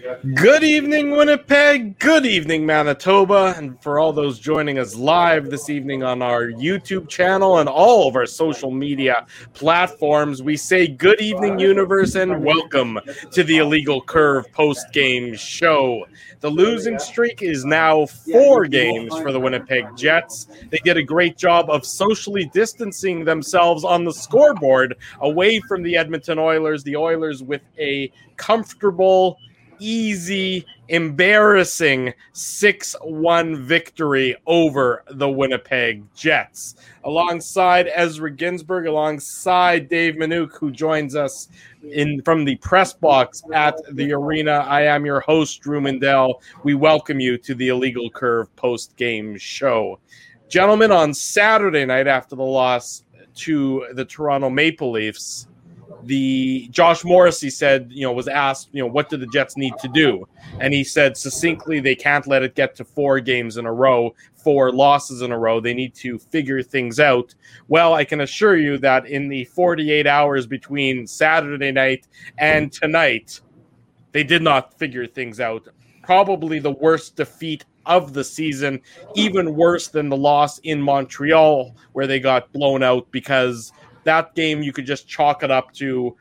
Good evening, Winnipeg. Good evening, Manitoba. And for all those joining us live this evening on our YouTube channel and all of our social media platforms, we say good evening, universe, and welcome to the Illegal Curve post-game show. The losing streak is now 4 games for the Winnipeg Jets. They did a great job of socially distancing themselves on the scoreboard away from the Edmonton Oilers. The Oilers with a comfortable, easy, embarrassing 6-1 victory over the Winnipeg Jets. Alongside Ezra Ginsburg, alongside Dave Minuk, who joins us from the press box at the arena. I am your host, Drew Mindell. We welcome you to the Illegal Curve post-game show. Gentlemen, on Saturday night after the loss to the Toronto Maple Leafs, Josh Morrissey said, was asked, what do the Jets need to do? And he said succinctly, they can't let it get to 4 games in a row, 4 losses in a row. They need to figure things out. Well, I can assure you that in the 48 hours between Saturday night and tonight, they did not figure things out. Probably the worst defeat of the season, even worse than the loss in Montreal, where they got blown out, because that game you could just chalk it up to,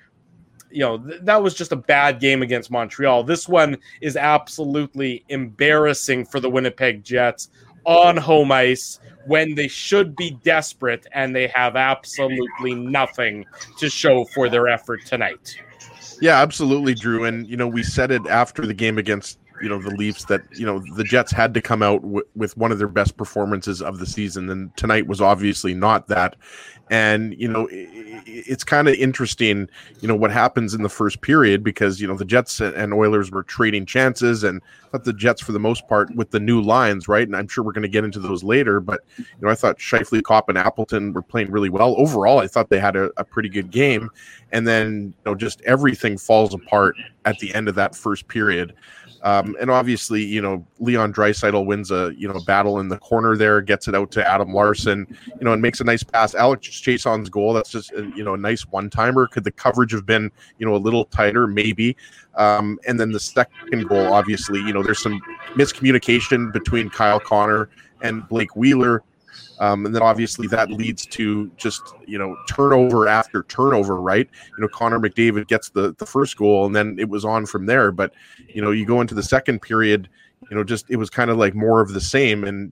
that was just a bad game against Montreal. This one is absolutely embarrassing for the Winnipeg Jets on home ice when they should be desperate, and they have absolutely nothing to show for their effort tonight. Yeah, absolutely, Drew. And, we said it after the game against the Leafs that, the Jets had to come out with one of their best performances of the season. And tonight was obviously not that. And, it's kind of interesting, what happens in the first period, because, the Jets and Oilers were trading chances, and I thought the Jets, for the most part, with the new lines, right? And I'm sure we're going to get into those later, but, I thought Scheifele, Kopp, and Appleton were playing really well. Overall, I thought they had a pretty good game. And then, just everything falls apart at the end of that first period. And obviously, Leon Draisaitl wins a battle in the corner there, gets it out to Adam Larson, and makes a nice pass. Alex Chiasson's goal, that's just, a nice one-timer. Could the coverage have been, a little tighter? Maybe. And then the second goal, obviously, there's some miscommunication between Kyle Connor and Blake Wheeler. And then obviously that leads to just, turnover after turnover, right? Connor McDavid gets the first goal, and then it was on from there. But, you go into the second period, it was kind of like more of the same. And,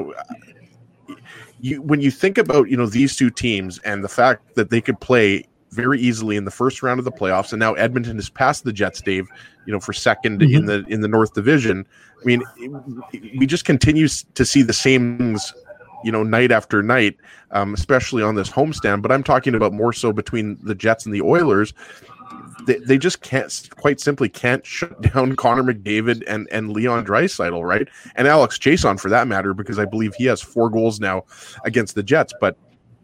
when you think about, these two teams and the fact that they could play very easily in the first round of the playoffs, and now Edmonton has passed the Jets, Dave, for second in the North Division. I mean, we just continue to see the same things, night after night, especially on this homestand. But I'm talking about more so between the Jets and the Oilers. They just quite simply can't shut down Connor McDavid and Leon Draisaitl, right? And Alex Chiasson, for that matter, because I believe he has 4 goals now against the Jets. But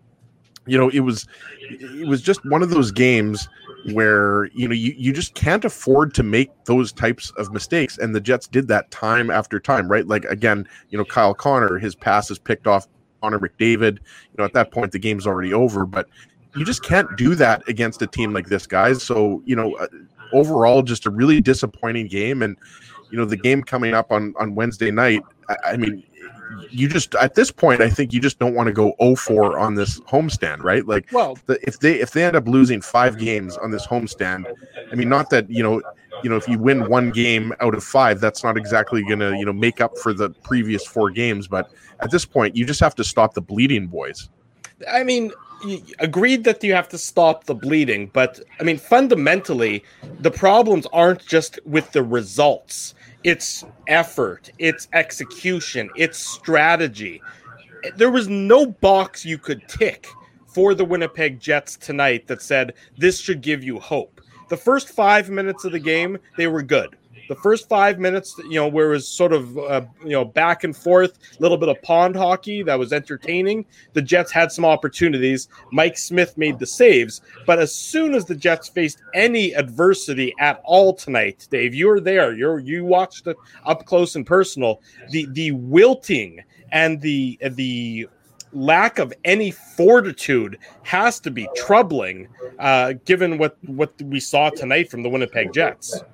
it was just one of those games where you just can't afford to make those types of mistakes, and the Jets did that time after time, right? Like, again, Kyle Connor, his pass is picked off Connor McDavid. At that point the game's already over, but you just can't do that against a team like this, guys. So overall, just a really disappointing game. And the game coming up on Wednesday night, I mean, you just, at this point, I think you just don't want to go 0-4 on this homestand, right? Like, well, if they end up losing 5 games on this homestand, I mean, not that if you win 1 game out of 5, that's not exactly going to make up for the previous 4 games. But at this point, you just have to stop the bleeding, boys. I mean, agreed that you have to stop the bleeding, but I mean, fundamentally, the problems aren't just with the results. It's effort, it's execution, it's strategy. There was no box you could tick for the Winnipeg Jets tonight that said this should give you hope. The first 5 minutes of the game, they were good. The first 5 minutes, where it was sort of, back and forth, a little bit of pond hockey that was entertaining. The Jets had some opportunities. Mike Smith made the saves. But as soon as the Jets faced any adversity at all tonight, Dave, you were there. You watched it up close and personal. The wilting and the lack of any fortitude has to be troubling, given what we saw tonight from the Winnipeg Jets.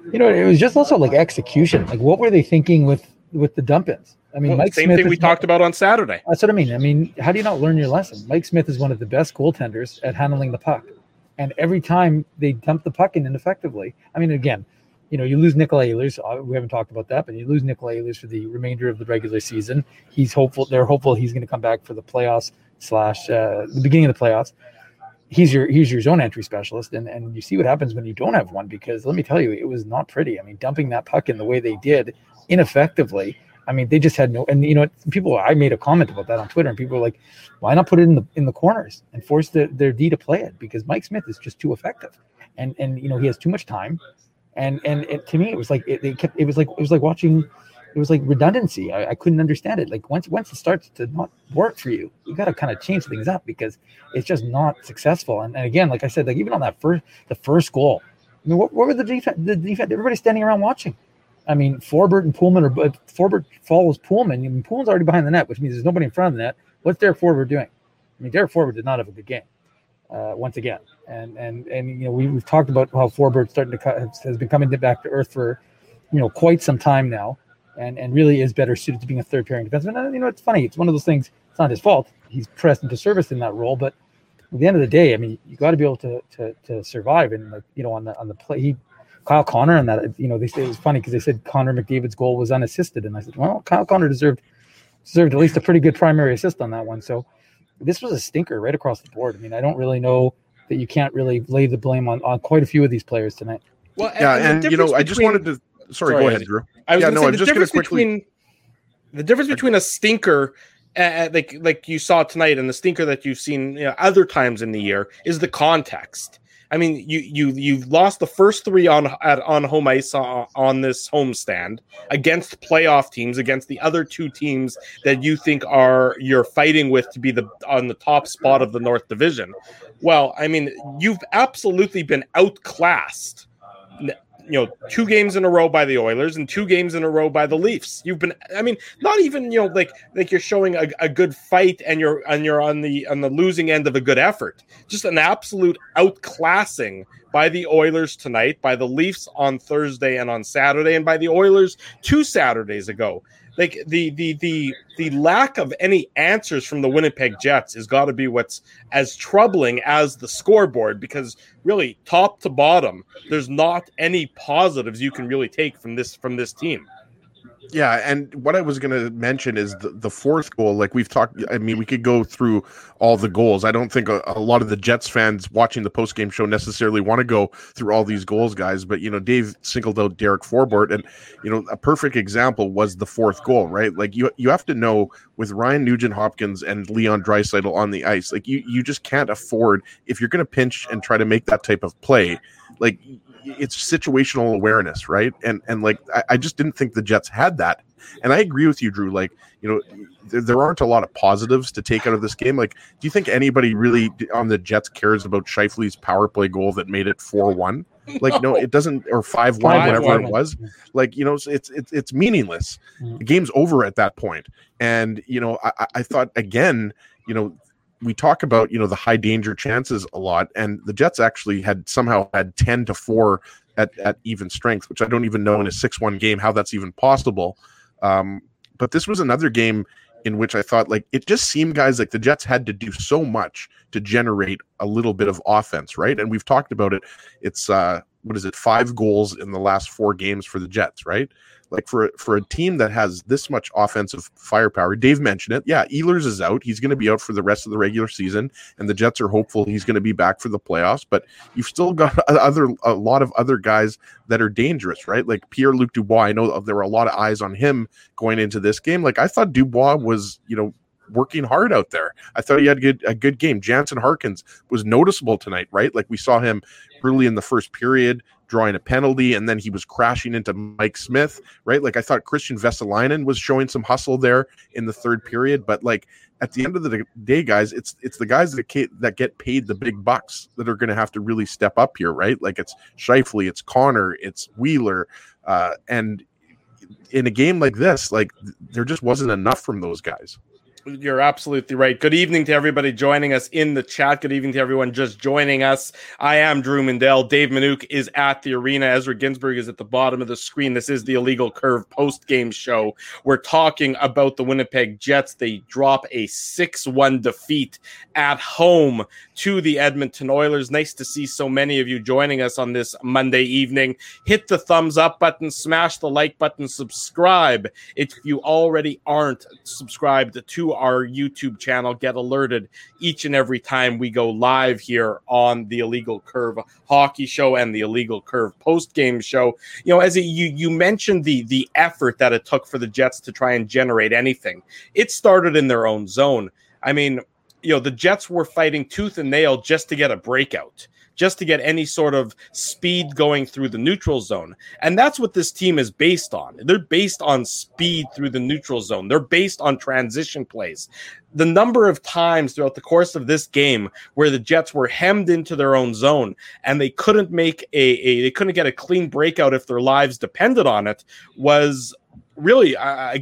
It was just also like execution. Like, what were they thinking with the dump-ins? I mean, Mike same Smith thing we talked about on Saturday. That's what I mean. I mean, how do you not learn your lesson? Mike Smith is one of the best goaltenders at handling the puck. And every time they dump the puck in ineffectively, I mean, again, you lose Nikolai Ehlers. We haven't talked about that, but you lose Nikolai Ehlers for the remainder of the regular season. They're hopeful he's going to come back for the playoffs / the beginning of the playoffs. He's your zone entry specialist, and you see what happens when you don't have one, because let me tell you, it was not pretty. I mean, dumping that puck in the way they did ineffectively. I mean, they just had no, and I made a comment about that on Twitter, and people were like, why not put it in the corners and force their D to play it? Because Mike Smith is just too effective, and he has too much time, and to me it was like it was like redundancy. I couldn't understand it. Like once it starts to not work for you, you got to kind of change things up, because it's just not successful. And again, like I said, like even on the first goal, I mean, what were the defense? Everybody's standing around watching. I mean, Forbort and Pullman Forbort follows Pullman. I mean, Pullman's already behind the net, which means there's nobody in front of the net. What's Derek Forbort doing? I mean, Derek Forbort did not have a good game once again. And we've talked about how Forbort has been coming back to earth for quite some time now, and really is better suited to being a third pairing defenseman. And it's funny. It's one of those things. It's not his fault. He's pressed into service in that role, but at the end of the day, I mean, you got to be able to survive. And on the play, Kyle Connor, and that they say it was funny because they said Connor McDavid's goal was unassisted, and I said, well, Kyle Connor deserved at least a pretty good primary assist on that one. So this was a stinker right across the board. I mean, I don't really know that you can't really lay the blame on quite a few of these players tonight. Well, I just wanted to. Sorry, go ahead, Drew. I was just going to quickly. The difference between a stinker, like you saw tonight, and the stinker that you've seen other times in the year is the context. I mean, you've lost the first three on home ice on this homestand against playoff teams, against the other two teams that you think you're fighting with to be on the top spot of the North Division. Well, I mean, you've absolutely been outclassed. 2 games in a row by the Oilers and 2 games in a row by the Leafs. You've been, I mean, not even, like you're showing a good fight and you're on the losing end of a good effort. Just an absolute outclassing by the Oilers tonight, by the Leafs on Thursday and on Saturday, and by the Oilers 2 Saturdays ago. Like the lack of any answers from the Winnipeg Jets has got to be what's as troubling as the scoreboard, because really top to bottom, there's not any positives you can really take from this team. Yeah, and what I was going to mention is the fourth goal. Like we've talked, I mean, we could go through all the goals. I don't think a lot of the Jets fans watching the post-game show necessarily want to go through all these goals, guys. But, Dave singled out Derek Forbort, and, a perfect example was the fourth goal, right? Like you have to know, with Ryan Nugent-Hopkins and Leon Draisaitl on the ice, like you just can't afford, if you're going to pinch and try to make that type of play, like it's situational awareness, right? And like I just didn't think the Jets had that. And I agree with you, Drew. Like, there aren't a lot of positives to take out of this game. Like, do you think anybody really on the Jets cares about Scheifele's power play goal that made it 4-1? Like, no, it doesn't, or 5-1, whatever it was. Like, it's meaningless. The game's over at that point. And, I thought, again, we talk about, the high danger chances a lot, and the Jets actually had 10-4 at even strength, which I don't even know in a 6-1 game how that's even possible. But this was another game in which I thought, like, it just seemed, guys, like the Jets had to do so much to generate a little bit of offense, right? And we've talked about it. It's 5 goals in the last 4 games for the Jets, right? Like for a team that has this much offensive firepower, Dave mentioned it. Yeah, Ehlers is out. He's going to be out for the rest of the regular season, and the Jets are hopeful he's going to be back for the playoffs. But you've still got a lot of other guys that are dangerous, right? Like Pierre-Luc Dubois. I know there were a lot of eyes on him going into this game. Like I thought Dubois was, working hard out there. I thought he had a good game. Jansen Harkins was noticeable tonight, right? Like we saw him early in the first period drawing a penalty, and then he was crashing into Mike Smith, right? Like I thought Christian Vesalainen was showing some hustle there in the third period, but like at the end of the day, guys, it's the guys that get paid the big bucks that are going to have to really step up here, right? Like it's Scheifele, it's Connor, it's Wheeler, and in a game like this, like there just wasn't enough from those guys. You're absolutely right. Good evening to everybody joining us in the chat. Good evening to everyone just joining us. I am Drew Mandel. Dave Minuk is at the arena. Ezra Ginsburg is at the bottom of the screen. This is the Illegal Curve post-game show. We're talking about the Winnipeg Jets. They drop a 6-1 defeat at home to the Edmonton Oilers. Nice to see so many of you joining us on this Monday evening. Hit the thumbs up button, smash the like button, subscribe if you already aren't subscribed to our YouTube channel. Get alerted each and every time we go live here on the Illegal Curve Hockey Show and the Illegal Curve post-game show. You know, as you mentioned the effort that it took for the Jets to try and generate anything. It started in their own zone. I mean, you know, the Jets were fighting tooth and nail just to get a breakout, just to get any sort of speed going through the neutral zone. And that's what this team is based on. They're based on speed through the neutral zone. They're based on transition plays. The number of times throughout the course of this game where the Jets were hemmed into their own zone and they couldn't make they couldn't get a clean breakout if their lives depended on it was really,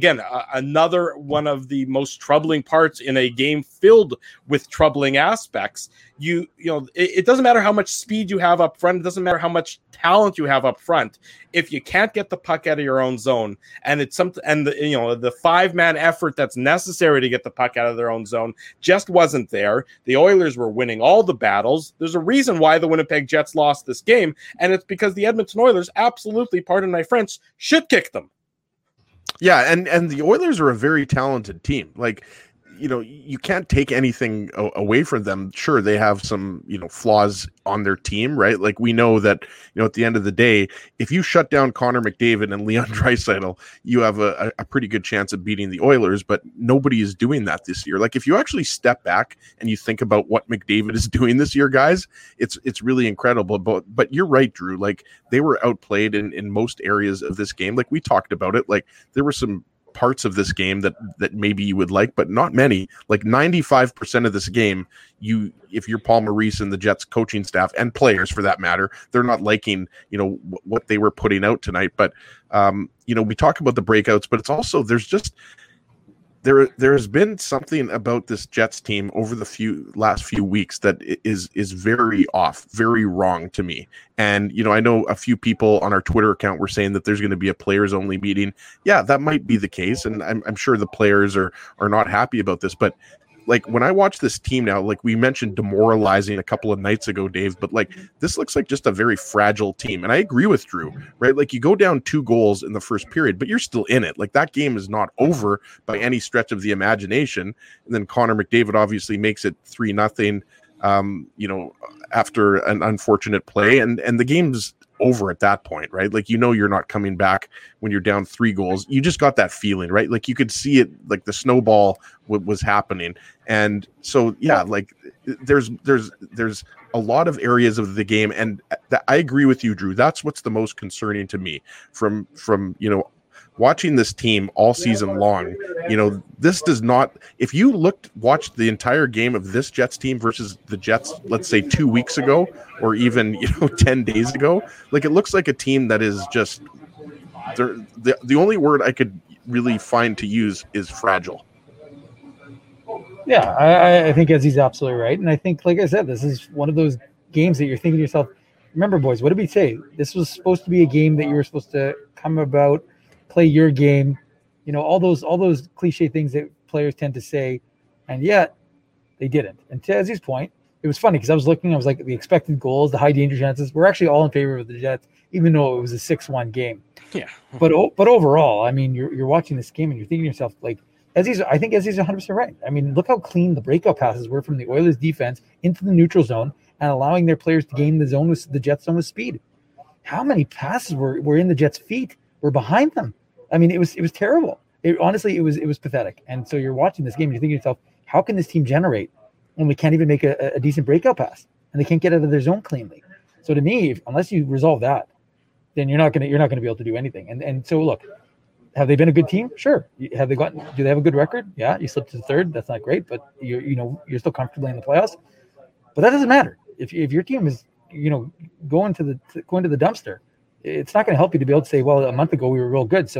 another one of the most troubling parts in a game filled with troubling aspects. You know, it doesn't matter how much speed you have up front. It doesn't matter how much talent you have up front. If you can't get the puck out of your own zone, and it's something, and the 5-man effort that's necessary to get the puck out of their own zone just wasn't there. The Oilers were winning all the battles. There's a reason why the Winnipeg Jets lost this game, and it's because the Edmonton Oilers absolutely, pardon my French, shit kicked them. Yeah, and the Oilers are a very talented team. Like, you know, you can't take anything away from them. Sure, they have some, you know, flaws on their team, right? Like, we know that, you know, at the end of the day, if you shut down Connor McDavid and Leon Draisaitl, you have a pretty good chance of beating the Oilers, but nobody is doing that this year. Like, if you actually step back and you think about what McDavid is doing this year, guys, it's really incredible. But you're right, Drew. Like, they were outplayed in most areas of this game. Like, we talked about it. Like, there were some parts of this game that maybe you would like, but not many. Like 95% of this game, if you're Paul Maurice and the Jets coaching staff and players for that matter, they're not liking, you know, what they were putting out tonight. But you know, we talk about the breakouts, but it's also there has been something about this Jets team over the last few weeks that is very off, very wrong to me. And, you know, I know a few people on our Twitter account were saying that there's going to be a players only meeting. Yeah, that might be the case. And I'm sure the players are not happy about this, but like when I watch this team now, like we mentioned demoralizing a couple of nights ago, Dave, but like this looks like just a very fragile team. And I agree with Drew, right? Like you go down 2 goals in the first period, but you're still in it. Like that game is not over by any stretch of the imagination. And then Connor McDavid obviously makes it 3-0, you know, after an unfortunate play, and the game's over at that point, right? Like, you know, you're not coming back when you're down 3 goals. You just got that feeling, right? Like you could see it, like the snowball was happening. And so, yeah, like there's a lot of areas of the game. And I agree with you, Drew. That's what's the most concerning to me from, you know, watching this team all season long. You know, this does not, if you watched the entire game of this Jets team versus the Jets, let's say 2 weeks ago, or even, you know, 10 days ago, like it looks like a team that is just, the only word I could really find to use is fragile. Yeah, I think Ezzy's absolutely right. And I think, like I said, this is one of those games that you're thinking to yourself, remember, boys, what did we say? This was supposed to be a game that you were supposed to come about, play your game, you know, all those cliche things that players tend to say, and yet they didn't. And to Ezzy's point, it was funny because I was like, the expected goals, the high danger chances, we're actually all in favor of the Jets, even though it was a 6-1 game. Yeah. But overall, I mean, you're watching this game and you're thinking to yourself, like, I think Ezzy's 100% right. I mean, look how clean the breakout passes were from the Oilers defense into the neutral zone and allowing their players to gain the Jets zone with speed. How many passes were in the Jets' feet? Were behind them. I mean, it was terrible. Honestly, it was pathetic. And so you're watching this game and you're thinking to yourself, how can this team generate when we can't even make a decent breakout pass and they can't get out of their zone cleanly? So to me, unless you resolve that, then you're not going to be able to do anything. And so look, have they been a good team? Sure. Do they have a good record? Yeah, you slipped to the 3rd. That's not great, but you're still comfortably in the playoffs. But that doesn't matter. If your team is, you know, going to the dumpster, it's not going to help you to be able to say, well, a month ago we were real good. So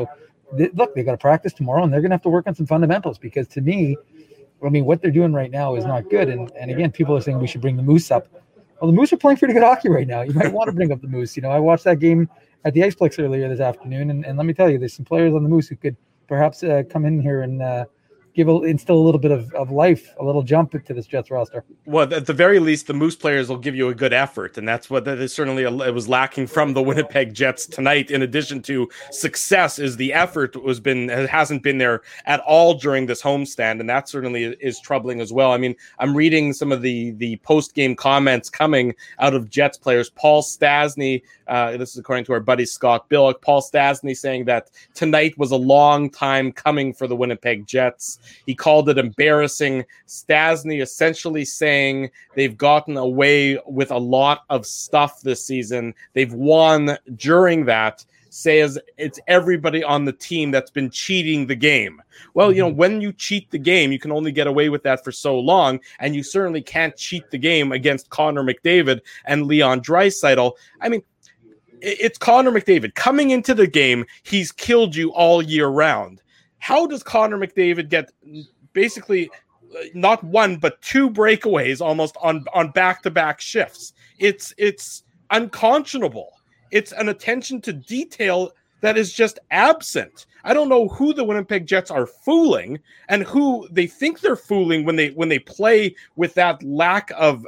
look, they got to practice tomorrow, and they're going to have to work on some fundamentals, because to me, I mean, what they're doing right now is not good. And again, people are saying we should bring the Moose up. Well, the Moose are playing pretty good hockey right now. You might want to bring up the Moose. I watched that game at the Iceplex earlier this afternoon, and let me tell you, there's some players on the Moose who could perhaps come in here and instill a little bit of life, a little jump into this Jets roster. Well, at the very least, the Moose players will give you a good effort, and that's what certainly it was lacking from the Winnipeg Jets tonight. In addition to success, is the effort hasn't been there at all during this homestand, and that certainly is troubling as well. I mean, I'm reading some of the post game comments coming out of Jets players. Paul Stastny, this is according to our buddy Scott Billick. Paul Stastny saying that tonight was a long time coming for the Winnipeg Jets. He called it embarrassing. Stastny essentially saying they've gotten away with a lot of stuff this season. They've won during that. Says it's everybody on the team that's been cheating the game. Well, when you cheat the game, you can only get away with that for so long, and you certainly can't cheat the game against Connor McDavid and Leon Draisaitl. I mean, it's Connor McDavid. Coming into the game, he's killed you all year round. How does Connor McDavid get basically not one but two breakaways almost on back-to-back shifts? It's unconscionable. It's an attention to detail that is just absent. I don't know who the Winnipeg Jets are fooling and who they think they're fooling when they play with that lack of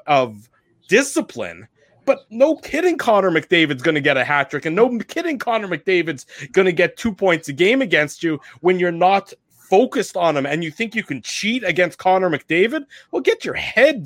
discipline. But no kidding, Connor McDavid's going to get a hat trick, and no kidding, Connor McDavid's going to get 2 points a game against you when you're not focused on him and you think you can cheat against Connor McDavid. Well, give your head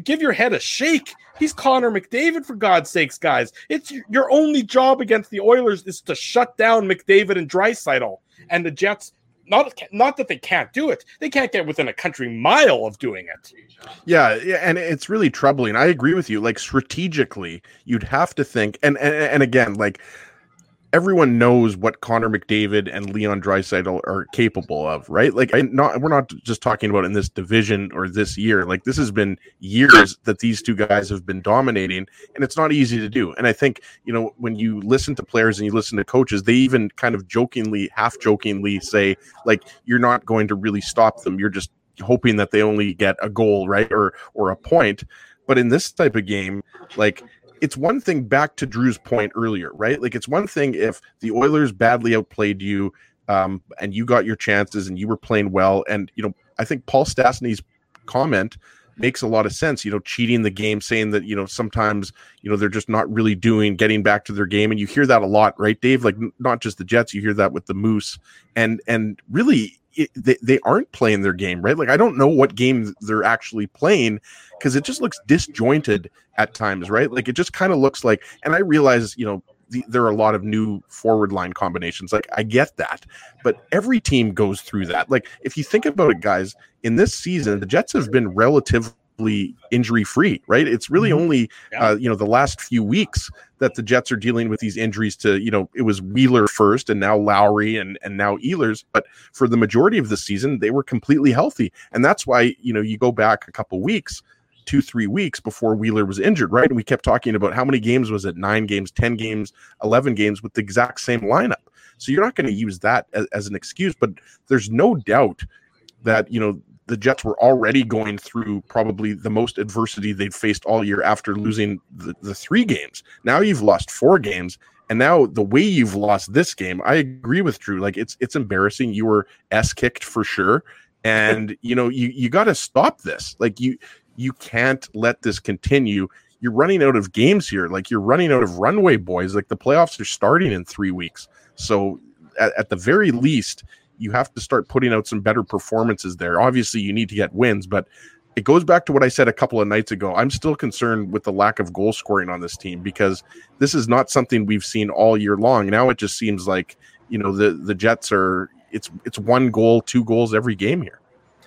a shake. He's Connor McDavid, for God's sakes, guys. It's your only job against the Oilers is to shut down McDavid and Draisaitl, and the Jets. Not that they can't do it. They can't get within a country mile of doing it. Yeah, and it's really troubling. I agree with you. Like, strategically, you'd have to think, and again, like, everyone knows what Connor McDavid and Leon Draisaitl are capable of, right? Like, we're not just talking about in this division or this year. Like, this has been years that these two guys have been dominating, and it's not easy to do. And I think, when you listen to players and you listen to coaches, they even kind of half jokingly say, like, you're not going to really stop them. You're just hoping that they only get a goal, right? Or a point. But in this type of game, like, it's one thing, back to Drew's point earlier, right? Like, it's one thing if the Oilers badly outplayed you and you got your chances and you were playing well. And, I think Paul Stastny's comment makes a lot of sense, cheating the game, saying that, sometimes, they're just not really getting back to their game. And you hear that a lot, right, Dave? Like, not just the Jets, you hear that with the Moose. And really, they aren't playing their game, right? Like, I don't know what game they're actually playing, because it just looks disjointed at times, right? Like, it just kind of looks like, and I realize, there are a lot of new forward line combinations. Like, I get that, but every team goes through that. Like, if you think about it, guys, in this season, the Jets have been relatively injury free, right? It's really only, the last few weeks that the Jets are dealing with these injuries to, it was Wheeler first and now Lowry and now Ehlers. But for the majority of the season, they were completely healthy. And that's why, you go back a couple weeks, 2-3 weeks before Wheeler was injured, right? And we kept talking about how many games was it? 9 games, 10 games, 11 games with the exact same lineup. So you're not going to use that as an excuse, but there's no doubt that, the Jets were already going through probably the most adversity they'd faced all year after losing the 3 games. Now you've lost 4 games. And now the way you've lost this game, I agree with Drew. Like, it's embarrassing. You were kicked for sure. And, you got to stop this. Like, you can't let this continue. You're running out of games here. Like, you're running out of runway, boys. Like, the playoffs are starting in 3 weeks. So at the very least, you have to start putting out some better performances there. Obviously, you need to get wins, but it goes back to what I said a couple of nights ago. I'm still concerned with the lack of goal scoring on this team, because this is not something we've seen all year long. Now it just seems like, the Jets are, it's 1 goal, 2 goals every game here.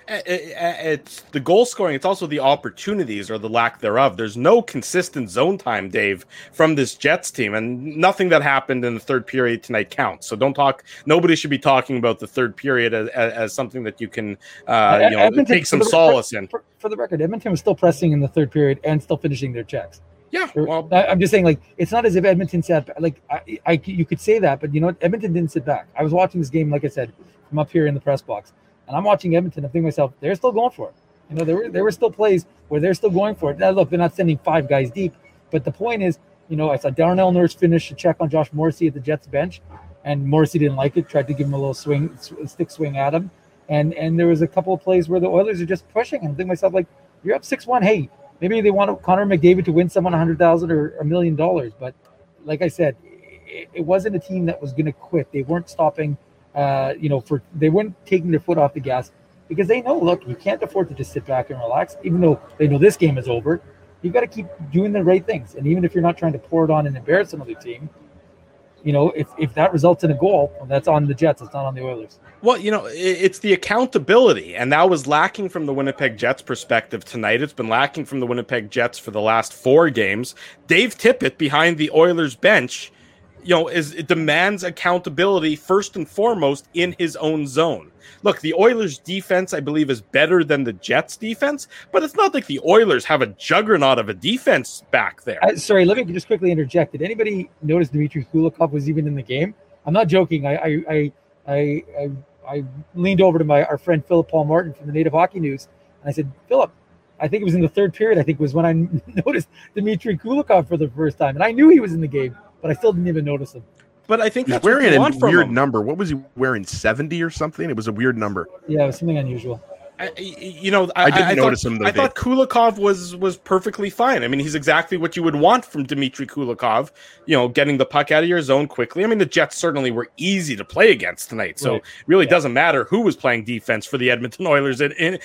It's the goal scoring. It's also the opportunities or the lack thereof. There's no consistent zone time, Dave, from this Jets team, and nothing that happened in the third period tonight counts. So don't talk. Nobody should be talking about the third period as something that you can, take some solace in. For the record, Edmonton was still pressing in the third period and still finishing their checks. Yeah, well, I'm just saying, like, it's not as if Edmonton sat back. Like, you could say that, but you know what? Edmonton didn't sit back. I was watching this game, like I said, from up here in the press box, and I'm watching Edmonton. I'm thinking to myself, they're still going for it. You know, there were still plays where they're still going for it. Now, look, they're not sending 5 guys deep, but the point is, you know, I saw Darnell Nurse finish a check on Josh Morrissey at the Jets bench, and Morrissey didn't like it, tried to give him a little stick swing at him, and there was a couple of plays where the Oilers are just pushing, and I'm thinking to myself, like, you're up 6-1. Hey, maybe they want Connor McDavid to win someone $100,000 or $1 million, but like I said, it wasn't a team that was going to quit. They weren't stopping, they weren't taking their foot off the gas because they know, look, you can't afford to just sit back and relax, even though they know this game is over. You've got to keep doing the right things, and even if you're not trying to pour it on and embarrass another team, you know, if that results in a goal, well, that's on the Jets. It's not on the Oilers. Well, you know, it's the accountability, and that was lacking from the Winnipeg Jets perspective tonight. It's been lacking from the Winnipeg Jets for the last 4 games. Dave Tippett behind the Oilers bench, you know, it demands accountability first and foremost in his own zone. Look, the Oilers defense, I believe, is better than the Jets defense, but it's not like the Oilers have a juggernaut of a defense back there. Sorry, let me just quickly interject. Did anybody notice Dmitry Kulikov was even in the game? I'm not joking. I leaned over to our friend Philip Paul Martin from the Native Hockey News, and I said, Philip, I think it was in the 3rd period, I think was when I noticed Dmitry Kulikov for the first time, and I knew he was in the game, but I still didn't even notice him. But I think he's wearing a weird number. What was he wearing? 70 or something? It was a weird number. Yeah, it was something unusual. I didn't notice him. I thought Kulikov was perfectly fine. I mean, he's exactly what you would want from Dmitry Kulikov. You know, getting the puck out of your zone quickly. I mean, the Jets certainly were easy to play against tonight, so it really doesn't matter who was playing defense for the Edmonton Oilers in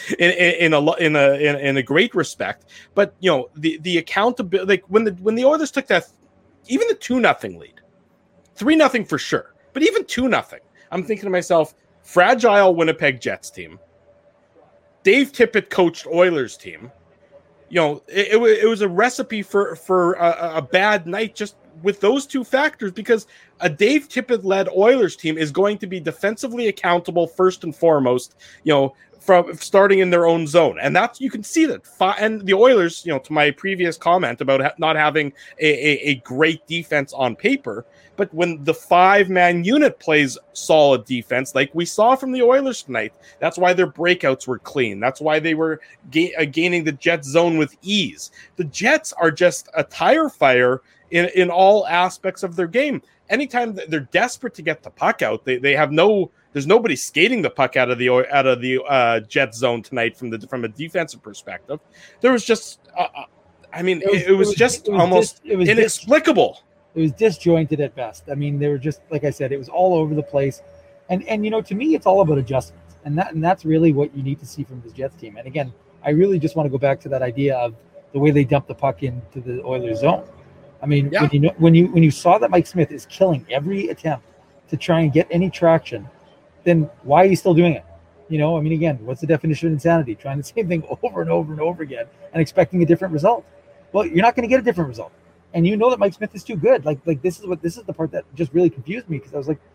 a great respect. But you know, the accountability, like when the Oilers took that, even the 2-0 lead. 3-0 for sure, but even 2-0. I'm thinking to myself, fragile Winnipeg Jets team. Dave Tippett coached Oilers team. You know, it was a recipe for a bad night just with those 2 factors, because a Dave Tippett led Oilers team is going to be defensively accountable first and foremost. You know, from starting in their own zone, and that's, you can see that. And the Oilers, you know, to my previous comment about not having a great defense on paper. But when the 5-man unit plays solid defense, like we saw from the Oilers tonight, that's why their breakouts were clean. That's why they were gaining the Jets zone with ease. The Jets are just a tire fire in all aspects of their game. Anytime they're desperate to get the puck out, they have there's nobody skating the puck out of the Jets zone tonight from a defensive perspective. There was just, it was just almost inexplicable. It was disjointed at best. I mean, they were just, like I said, it was all over the place. And you know, to me, it's all about adjustments. And that's really what you need to see from this Jets team. And again, I really just want to go back to that idea of the way they dumped the puck into the Oilers zone. I mean, when you saw that Mike Smith is killing every attempt to try and get any traction, then why are you still doing it? You know, I mean, again, what's the definition of insanity? Trying the same thing over and over and over again and expecting a different result. Well, you're not going to get a different result. And you know that Mike Smith is too good. Like this is the part that just really confused me, because I was like,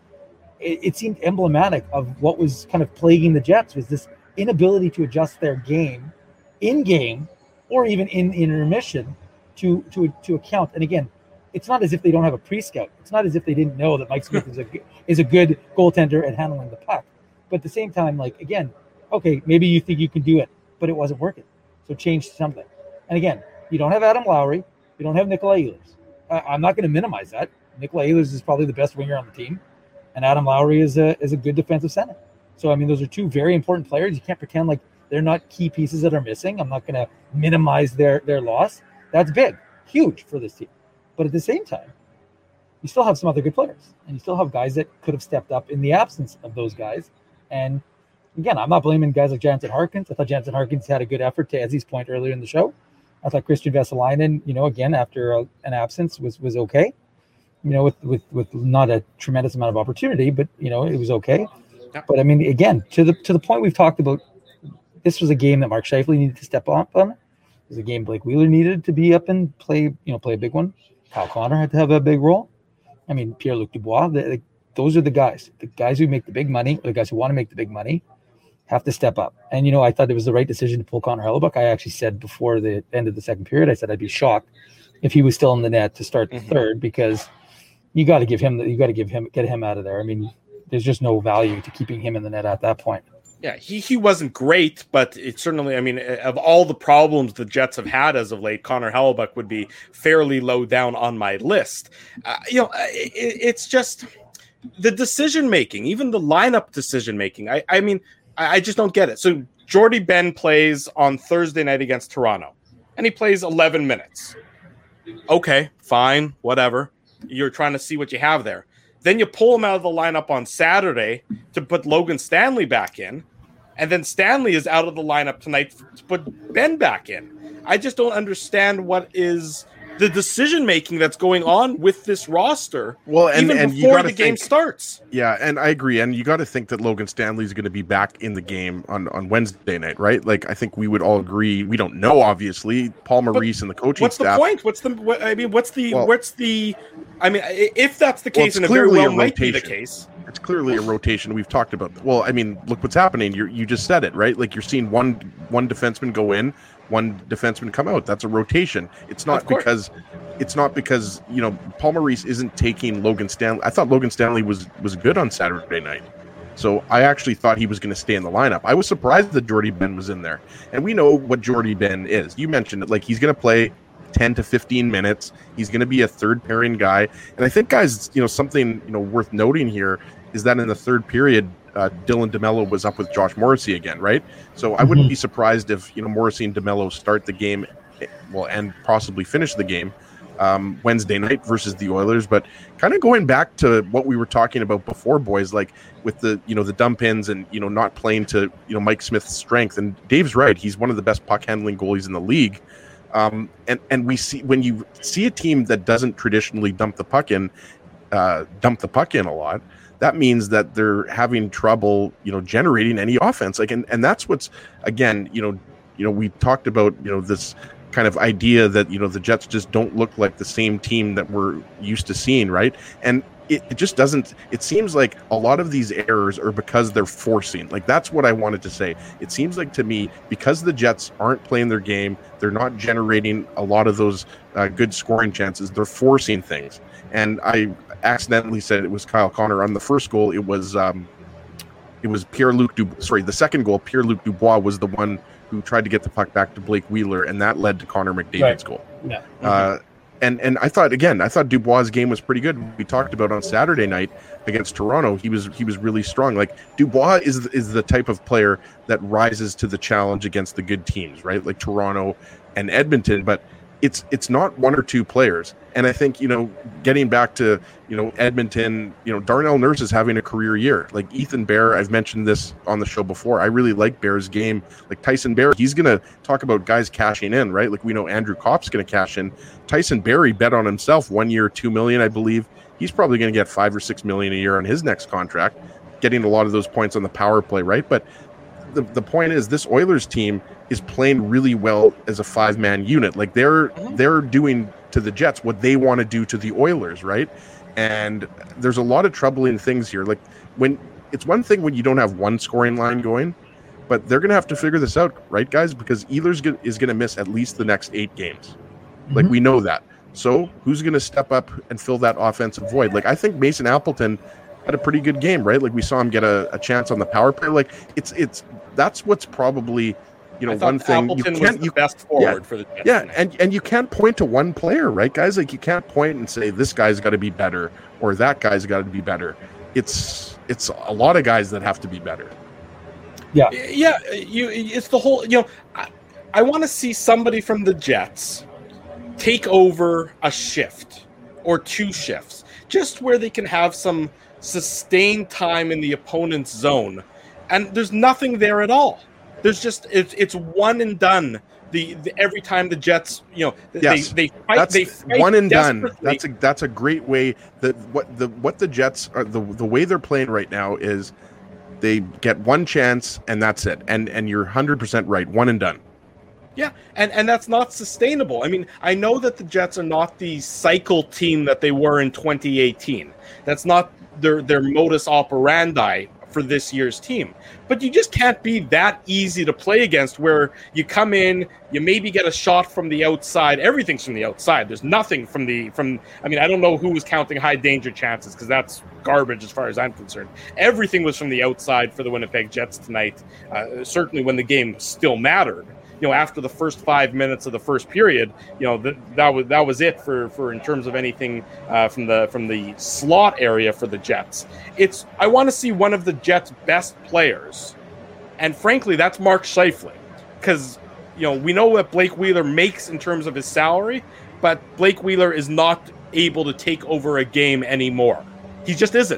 it seemed emblematic of what was kind of plaguing the Jets, was this inability to adjust their game in game or even in intermission to account. And again, it's not as if they don't have a pre-scout. It's not as if they didn't know that Mike Smith is a good goaltender at handling the puck. But at the same time, like, again, okay, maybe you think you can do it, but it wasn't working. So change something. And again, you don't have Adam Lowry. You don't have Nikolai Ehlers. I'm not going to minimize that. Nikolai Ehlers is probably the best winger on the team, and Adam Lowry is a good defensive center. So, I mean, those are 2 very important players. You can't pretend like they're not key pieces that are missing. I'm not going to minimize their loss. That's big, huge for this team. But at the same time, you still have some other good players, and you still have guys that could have stepped up in the absence of those guys. And again, I'm not blaming guys like Jansen Harkins. I thought Jansen Harkins had a good effort, to Ezzy's point earlier in the show. I thought Christian Vesalainen, you know, again, after an absence was okay, you know, with not a tremendous amount of opportunity, but, you know, it was okay. Yeah. But I mean, again, to the point we've talked about, this was a game that Mark Scheifele needed to step up on. It was a game Blake Wheeler needed to be up and play a big one. Kyle Connor had to have a big role. I mean, Pierre-Luc Dubois, those are the guys who make the big money, or the guys who want to make the big money, have to step up. And, you know, I thought it was the right decision to pull Connor Hellebuyck. I actually said before the end of the second period, I said I'd be shocked if he was still in the net to start the Mhm. third, because you got to get him out of there. I mean, there's just no value to keeping him in the net at that point. Yeah, he wasn't great, but it certainly, I mean, of all the problems the Jets have had as of late, Connor Hellebuyck would be fairly low down on my list. It's just the decision making, even the lineup decision making. I mean, I just don't get it. So Jordy Ben plays on Thursday night against Toronto, and he plays 11 minutes. Okay, fine, whatever. You're trying to see what you have there. Then you pull him out of the lineup on Saturday to put Logan Stanley back in. And then Stanley is out of the lineup tonight to put Ben back in. I just don't understand what is the decision-making that's going on with this roster even before the game starts. Yeah, and I agree. And you got to think that Logan Stanley is going to be back in the game on Wednesday night, right? Like, I think we would all agree. We don't know, obviously. Paul Maurice and the coaching staff. What's the point? If that's the case, and it very well might be the case. It's clearly a rotation. We've talked about. Well, I mean, look what's happening. You just said it, right? Like, you're seeing one defenseman go in, one defenseman come out. That's a rotation. It's not because Paul Maurice isn't taking Logan Stanley. I thought Logan Stanley was good on Saturday night. So I actually thought he was going to stay in the lineup. I was surprised that Jordy Ben was in there. And we know what Jordy Ben is. You mentioned it. Like, he's going to play 10 to 15 minutes. He's going to be a third pairing guy. And I think, guys, something, worth noting here is that in the third period, Dylan DeMello was up with Josh Morrissey again, right? So I wouldn't be surprised if, Morrissey and DeMello start the game, and possibly finish the game Wednesday night versus the Oilers. But kind of going back to what we were talking about before, boys, like with the, the dump ins and, not playing to, Mike Smith's strength. And Dave's right. He's one of the best puck handling goalies in the league. And we see, when you see a team that doesn't traditionally dump the puck in a lot, that means that they're having trouble, generating any offense. Like, and that's what's, again, we talked about, this kind of idea that, the Jets just don't look like the same team that we're used to seeing, right? And it just doesn't. It seems like a lot of these errors are because they're forcing. Like, that's what I wanted to say. It seems like to me, because the Jets aren't playing their game, they're not generating a lot of those good scoring chances. They're forcing things. And I accidentally said it was Kyle Connor on the first goal. It was Pierre-Luc Dubois. Sorry, the second goal, Pierre-Luc Dubois was the one who tried to get the puck back to Blake Wheeler, and that led to Connor McDavid's goal. Yeah. And I thought Dubois' game was pretty good. We talked about on Saturday night against Toronto, he was really strong. Like, Dubois is the type of player that rises to the challenge against the good teams, right? Like Toronto and Edmonton, but it's not one or two players. And I think, getting back to, Edmonton, Darnell Nurse is having a career year. Like Ethan Bear, I've mentioned this on the show before. I really like Bear's game. Like Tyson Bear, he's going to talk about guys cashing in, right? Like, we know Andrew Kopp's going to cash in. Tyson Barrie bet on himself 1 year, $2 million, I believe. He's probably going to get $5 or $6 million a year on his next contract, getting a lot of those points on the power play, right? But the point is, this Oilers team is playing really well as a 5-man unit. Like, they're doing to the Jets what they want to do to the Oilers, right? And there's a lot of troubling things here. Like, when it's one thing when you don't have one scoring line going, but they're going to have to figure this out, right, guys? Because Ehlers is going to miss at least the next 8 games. Like, we know that. So who's going to step up and fill that offensive void? Like, I think Mason Appleton had a pretty good game, right? Like, we saw him get a chance on the power play. Like, that's what's probably, one thing. Appleton was the best forward for the Jets. Yeah, and you can't point to one player, right, guys? Like, you can't point and say this guy's got to be better or that guy's got to be better. It's a lot of guys that have to be better. Yeah. It's the whole. I want to see somebody from the Jets take over a shift or 2 shifts, just where they can have some sustained time in the opponent's zone, and there's nothing there at all. There's just it's one and done. The every time the Jets, yes, they fight. They fight one and done. desperately. That's a great way. What the Jets are, the way they're playing right now is they get one chance and that's it. And you're 100% right. One and done. Yeah, and that's not sustainable. I mean, I know that the Jets are not the cycle team that they were in 2018. That's not their modus operandi for this year's team. But you just can't be that easy to play against, where you come in, you maybe get a shot from the outside. Everything's from the outside. There's nothing from I mean, I don't know who was counting high danger chances, because that's garbage as far as I'm concerned. Everything was from the outside for the Winnipeg Jets tonight, certainly when the game still mattered. After the first 5 minutes of the first period, that was it for in terms of anything from the slot area for the Jets. I want to see one of the Jets' best players, and frankly, that's Mark Scheifele, because we know what Blake Wheeler makes in terms of his salary, but Blake Wheeler is not able to take over a game anymore. He just isn't.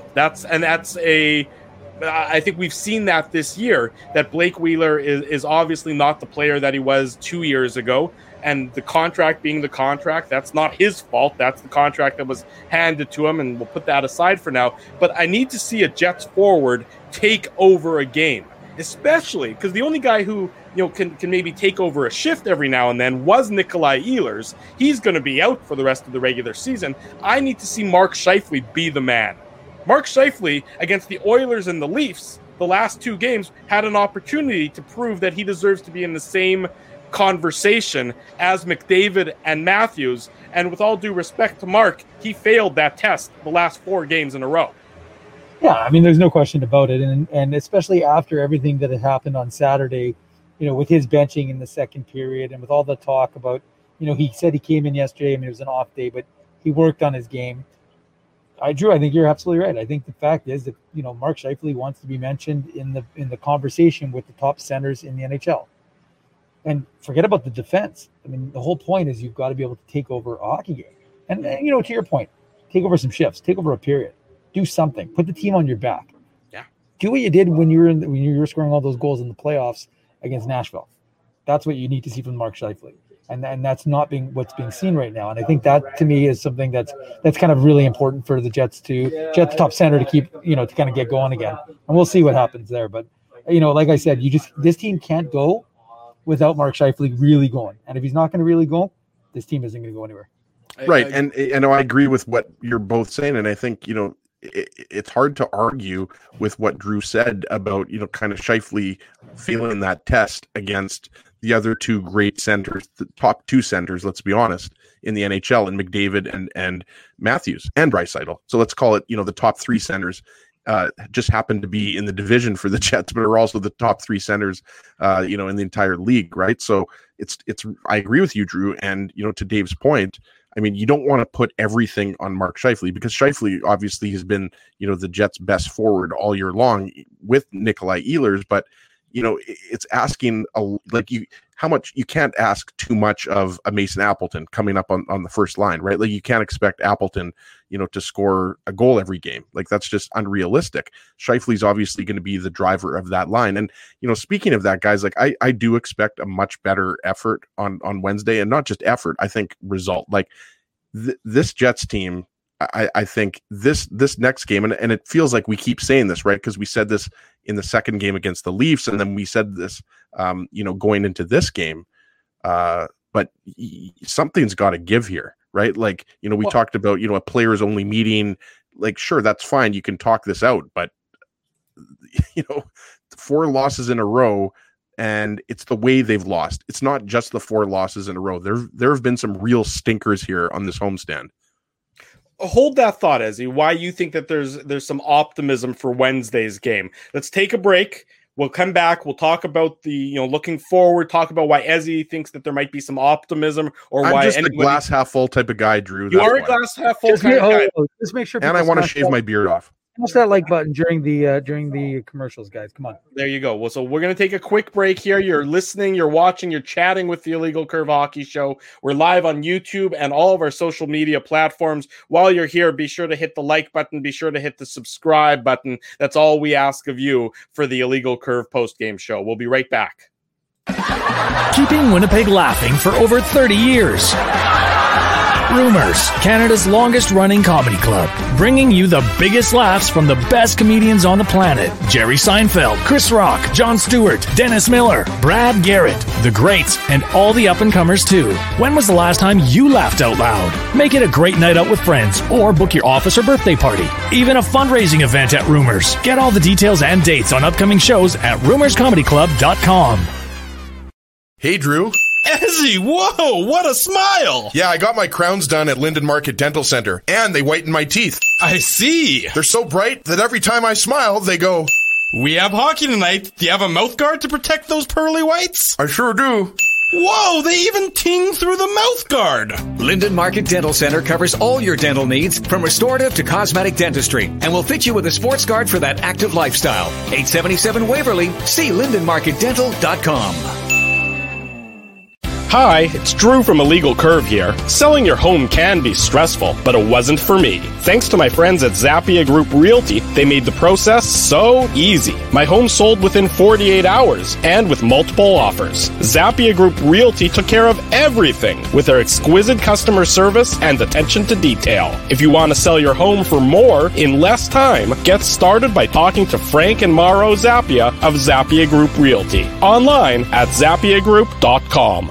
I think we've seen that this year, that Blake Wheeler is obviously not the player that he was 2 years ago. And the contract being the contract, that's not his fault. That's the contract that was handed to him, and we'll put that aside for now. But I need to see a Jets forward take over a game, especially because the only guy who can maybe take over a shift every now and then was Nikolai Ehlers. He's going to be out for the rest of the regular season. I need to see Mark Scheifele be the man. Mark Scheifele against the Oilers and the Leafs, the last two games, had an opportunity to prove that he deserves to be in the same conversation as McDavid and Matthews. And with all due respect to Mark, he failed that test the last 4 games in a row. Yeah, I mean, there's no question about it. And especially after everything that had happened on Saturday, with his benching in the second period and with all the talk about, he said he came in yesterday, I mean, it was an off day, but he worked on his game. Drew, I think you're absolutely right. I think the fact is that, Mark Scheifele wants to be mentioned in the conversation with the top centers in the NHL. And forget about the defense. I mean, the whole point is you've got to be able to take over a hockey game. And to your point, take over some shifts, take over a period, do something, put the team on your back. Yeah. Do what you did when you were scoring all those goals in the playoffs against Nashville. That's what you need to see from Mark Scheifele. And that's not what's being seen right now. And I think that, to me, is something that's kind of really important for the Jets top center to keep, to kind of get going again. And we'll see what happens there. But, like I said, this team can't go without Mark Scheifele really going. And if he's not going to really go, this team isn't going to go anywhere. Right. And I agree with what you're both saying. And I think, it's hard to argue with what Drew said about, kind of Scheifele failing that test against the other two great centers, the top 2 centers, let's be honest, in the NHL, and McDavid and Matthews and Draisaitl. So let's call it, the top 3 centers just happen to be in the division for the Jets, but are also the top 3 centers, in the entire league, right? So it's. I agree with you, Drew, and to Dave's point, I mean, you don't want to put everything on Mark Scheifele, because Scheifele obviously has been, the Jets' best forward all year long with Nikolai Ehlers, but it's asking how much. You can't ask too much of a Mason Appleton coming up on the first line, right? Like, you can't expect Appleton, to score a goal every game. Like, that's just unrealistic. Scheifele's obviously going to be the driver of that line. And, speaking of that, guys, like I do expect a much better effort on Wednesday, and not just effort, I think result. Like this Jets team, I think this next game, and it feels like we keep saying this, right? Because we said this in the second game against the Leafs, and then we said this, going into this game. But something's got to give here, right? Like, we talked about, a players only meeting. Like, sure, that's fine. You can talk this out, but 4 losses in a row, and it's the way they've lost. It's not just the 4 losses in a row. There have been some real stinkers here on this homestand. Hold that thought, Ezzy. Why you think that there's some optimism for Wednesday's game? Let's take a break. We'll come back. We'll talk about the looking forward. Talk about why Ezzy thinks that there might be some optimism, or I'm why just a glass half full type of guy, Drew. You are a glass half full kind of guy. Just make sure. And I want to shave my beard off. Smash that like button during the commercials, guys. Come on. There you go. Well, so we're going to take a quick break here. You're listening, you're watching, you're chatting with the Illegal Curve Hockey Show. We're live on YouTube and all of our social media platforms. While you're here, be sure to hit the like button. Be sure to hit the subscribe button. That's all we ask of you for the Illegal Curve post-game show. We'll be right back. Keeping Winnipeg laughing for over 30 years. Rumors, Canada's longest-running comedy club, bringing you the biggest laughs from the best comedians on the planet. Jerry Seinfeld, Chris Rock, Jon Stewart, Dennis Miller, Brad Garrett, the greats, and all the up-and-comers too. When was the last time you laughed out loud? Make it a great night out with friends, or book your office or birthday party. Even a fundraising event at Rumors. Get all the details and dates on upcoming shows at rumorscomedyclub.com. Hey, Drew. Ezzy, whoa, what a smile! Yeah, I got my crowns done at Linden Market Dental Center, and they whiten my teeth. I see. They're so bright that every time I smile, they go... We have hockey tonight. Do you have a mouth guard to protect those pearly whites? I sure do. Whoa, they even ting through the mouth guard. Linden Market Dental Center covers all your dental needs, from restorative to cosmetic dentistry, and will fit you with a sports guard for that active lifestyle. 877 Waverly. See lindenmarketdental.com. Hi, it's Drew from Illegal Curve here. Selling your home can be stressful, but it wasn't for me. Thanks to my friends at Zappia Group Realty, they made the process so easy. My home sold within 48 hours, and with multiple offers. Zappia Group Realty took care of everything with their exquisite customer service and attention to detail. If you want to sell your home for more in less time, get started by talking to Frank and Mauro Zappia of Zappia Group Realty. Online at zappiagroup.com.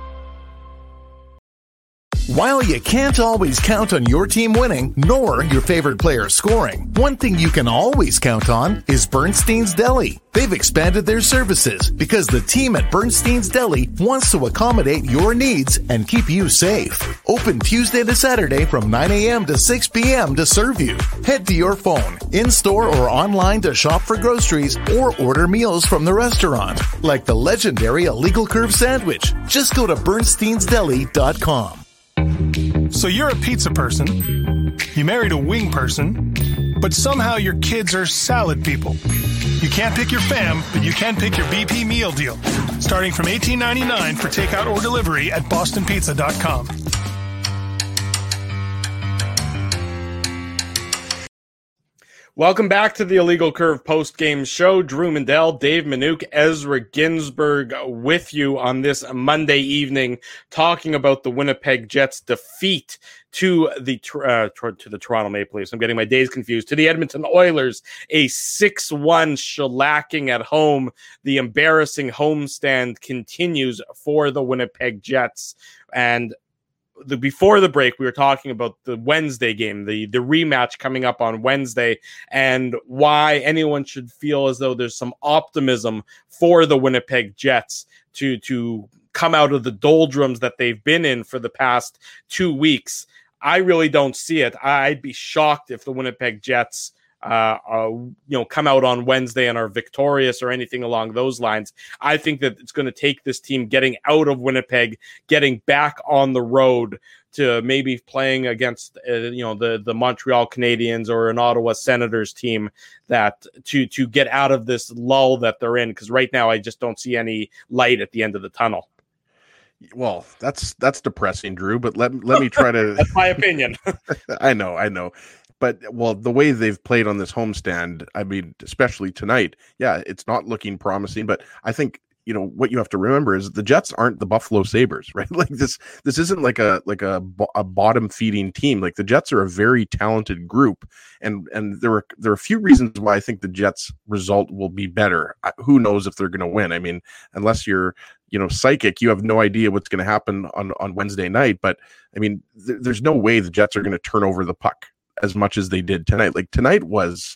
While you can't always count on your team winning, nor your favorite player scoring, one thing you can always count on is Bernstein's Deli. They've expanded their services because the team at Bernstein's Deli wants to accommodate your needs and keep you safe. Open Tuesday to Saturday from 9 a.m. to 6 p.m. to serve you. Head to your phone, in-store or online to shop for groceries or order meals from the restaurant, like the legendary Illegal Curve sandwich. Just go to bernsteinsdeli.com. So you're a pizza person, you married a wing person, but somehow your kids are salad people. You can't pick your fam, but you can pick your BP meal deal, starting from $18.99 for takeout or delivery at bostonpizza.com. Welcome back to the Illegal Curve post-game show. Drew Mandel, Dave Minuk, Ezra Ginsburg with you on this Monday evening, talking about the Winnipeg Jets' defeat to the Toronto Maple Leafs. I'm getting my days confused. To the Edmonton Oilers, a 6-1 shellacking at home. The embarrassing homestand continues for the Winnipeg Jets. And before the break, we were talking about the Wednesday game, the rematch coming up on Wednesday, and why anyone should feel as though there's some optimism for the Winnipeg Jets to come out of the doldrums that they've been in for the past 2 weeks. I really don't see it. I'd be shocked if the Winnipeg Jets come out on Wednesday and are victorious or anything along those lines. I think that it's going to take this team getting out of Winnipeg, getting back on the road to maybe playing against the Montreal Canadiens or an Ottawa Senators team that to get out of this lull that they're in, because right now I just don't see any light at the end of the tunnel. Well, that's depressing, Drew, but let me try to That's my opinion. I know. But, well, the way they've played on this homestand, I mean, especially tonight, yeah, it's not looking promising. But I think, what you have to remember is the Jets aren't the Buffalo Sabres, right? Like this isn't like a bottom feeding team. Like the Jets are a very talented group. And there are a few reasons why I think the Jets result will be better. Who knows if they're going to win? I mean, unless you're, psychic, you have no idea what's going to happen on Wednesday night. But I mean, there's no way the Jets are going to turn over the puck as much as they did tonight. Like tonight was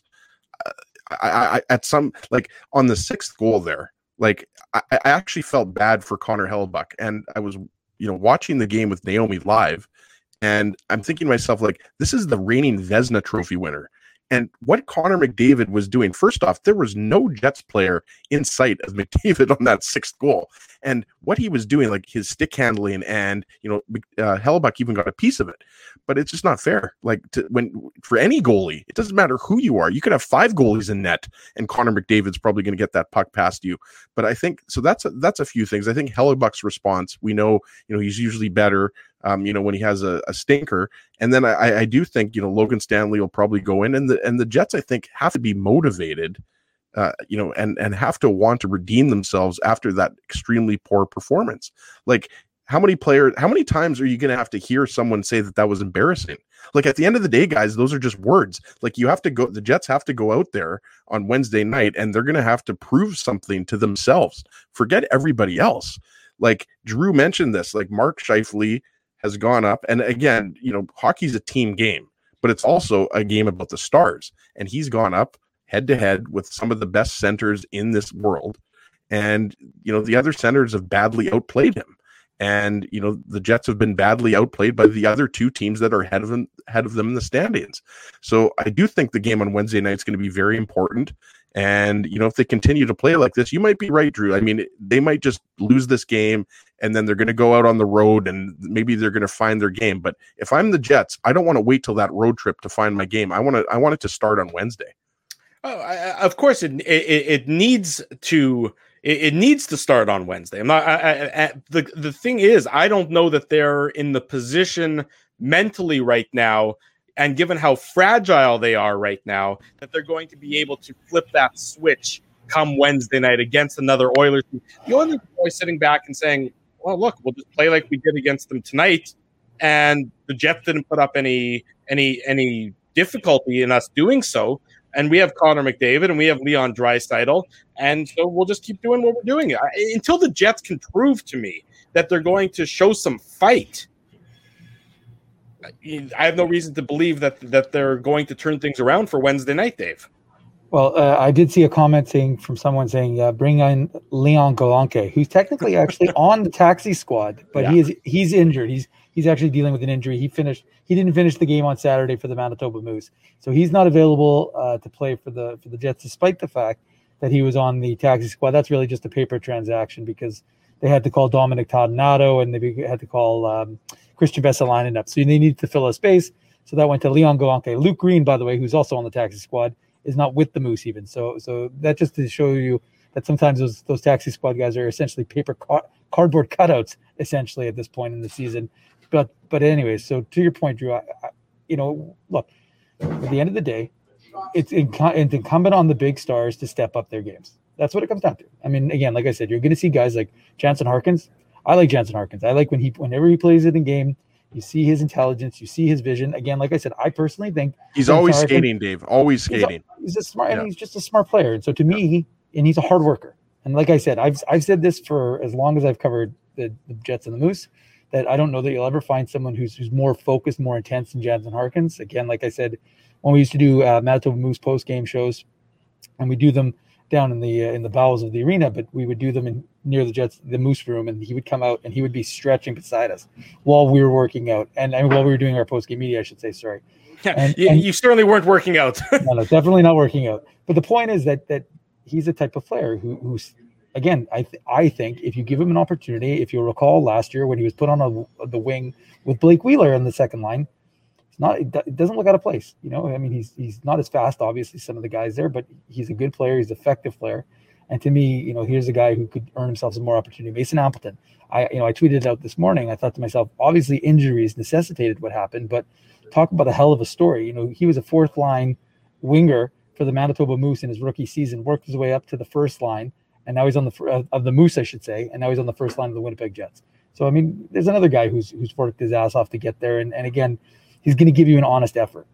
I at some, like on the sixth goal there, like I actually felt bad for Connor Hellebuyck, and I was watching the game with Naomi live, and I'm thinking to myself, like, this is the reigning Vezina Trophy winner. And what Connor McDavid was doing, first off, there was no Jets player in sight of McDavid on that sixth goal. And what he was doing, like his stick handling, and Hellebuyck even got a piece of it. But it's just not fair. Like for any goalie, it doesn't matter who you are. You could have 5 goalies in net, and Connor McDavid's probably going to get that puck past you. But I think so. That's a few things. I think Hellebuck's response, we know, he's usually better. When he has a stinker. And then I do think, Logan Stanley will probably go in, and the Jets, I think, have to be motivated, and have to want to redeem themselves after that extremely poor performance. Like, how many times are you going to have to hear someone say that was embarrassing? Like, at the end of the day, guys, those are just words. Like, the Jets have to go out there on Wednesday night, and they're going to have to prove something to themselves. Forget everybody else. Like, Drew mentioned this, like, Mark Scheifele has gone up, and again, hockey's a team game, but it's also a game about the stars, and he's gone up head to head with some of the best centers in this world. And, the other centers have badly outplayed him. And, the Jets have been badly outplayed by the other two teams that are ahead of them in the standings. So I do think the game on Wednesday night is going to be very important. And, if they continue to play like this, you might be right, Drew. I mean, they might just lose this game and then they're going to go out on the road and maybe they're going to find their game. But if I'm the Jets, I don't want to wait till that road trip to find my game. I want it to start on Wednesday. Oh, of course it needs to. It needs to start on Wednesday. I'm not. The thing is, I don't know that they're in the position mentally right now, and given how fragile they are right now, that they're going to be able to flip that switch come Wednesday night against another Oilers team. The Oilers are always sitting back and saying, "Well, look, we'll just play like we did against them tonight," and the Jets didn't put up any difficulty in us doing so. And we have Connor McDavid and we have Leon Draisaitl. And so we'll just keep doing what we're doing. Until the Jets can prove to me that they're going to show some fight, I have no reason to believe that they're going to turn things around for Wednesday night, Dave. Well, I did see a comment from someone saying, bring in Leon Galanke, who's technically actually on the taxi squad, but he's injured. He's actually dealing with an injury. He didn't finish the game on Saturday for the Manitoba Moose. So he's not available to play for the Jets, despite the fact that he was on the taxi squad. That's really just a paper transaction because they had to call Dominic Toninato and they had to call Christian Vesalainen up. So they needed to fill a space. So that went to Leon Galanke. Luke Green, by the way, who's also on the taxi squad, is not with the Moose even. So that just to show you that sometimes those taxi squad guys are essentially cardboard cutouts essentially at this point in the season. But anyways, so to your point, Drew, look, at the end of the day, it's incumbent on the big stars to step up their games. That's what it comes down to. I mean, again, like I said, you're going to see guys like Jansen Harkins. I like Jansen Harkins. I like whenever he plays it in game, you see his intelligence, you see his vision. Again, like I said, I personally think he's always skating, Dave. Always skating. He's a smart, and he's just a smart player. And so to me, and he's a hard worker. And like I said, I've said this for as long as I've covered the Jets and the Moose, that I don't know that you'll ever find someone who's more focused, more intense than Jansen Harkins. Again, like I said, when we used to do Manitoba Moose post-game shows, and we do them down in the bowels of the arena, but we would do them near the Moose room, and he would come out and he would be stretching beside us while we were working out, and while we were doing our post-game media, I should say. Sorry. And you certainly weren't working out. No, definitely not working out. But the point is that he's a type of player who's again, I think if you give him an opportunity, if you'll recall last year when he was put on the wing with Blake Wheeler on the second line, it doesn't look out of place. I mean, he's not as fast, obviously, some of the guys there, but he's a good player. He's an effective player. And to me, here's a guy who could earn himself some more opportunity. Mason Appleton. I tweeted it out this morning. I thought to myself, obviously injuries necessitated what happened, but talk about a hell of a story. He was a fourth line winger for the Manitoba Moose in his rookie season, worked his way up to the first line, and now he's on of the Moose, I should say, and now he's on the first line of the Winnipeg Jets. So, I mean, there's another guy who's worked his ass off to get there, and again, he's going to give you an honest effort.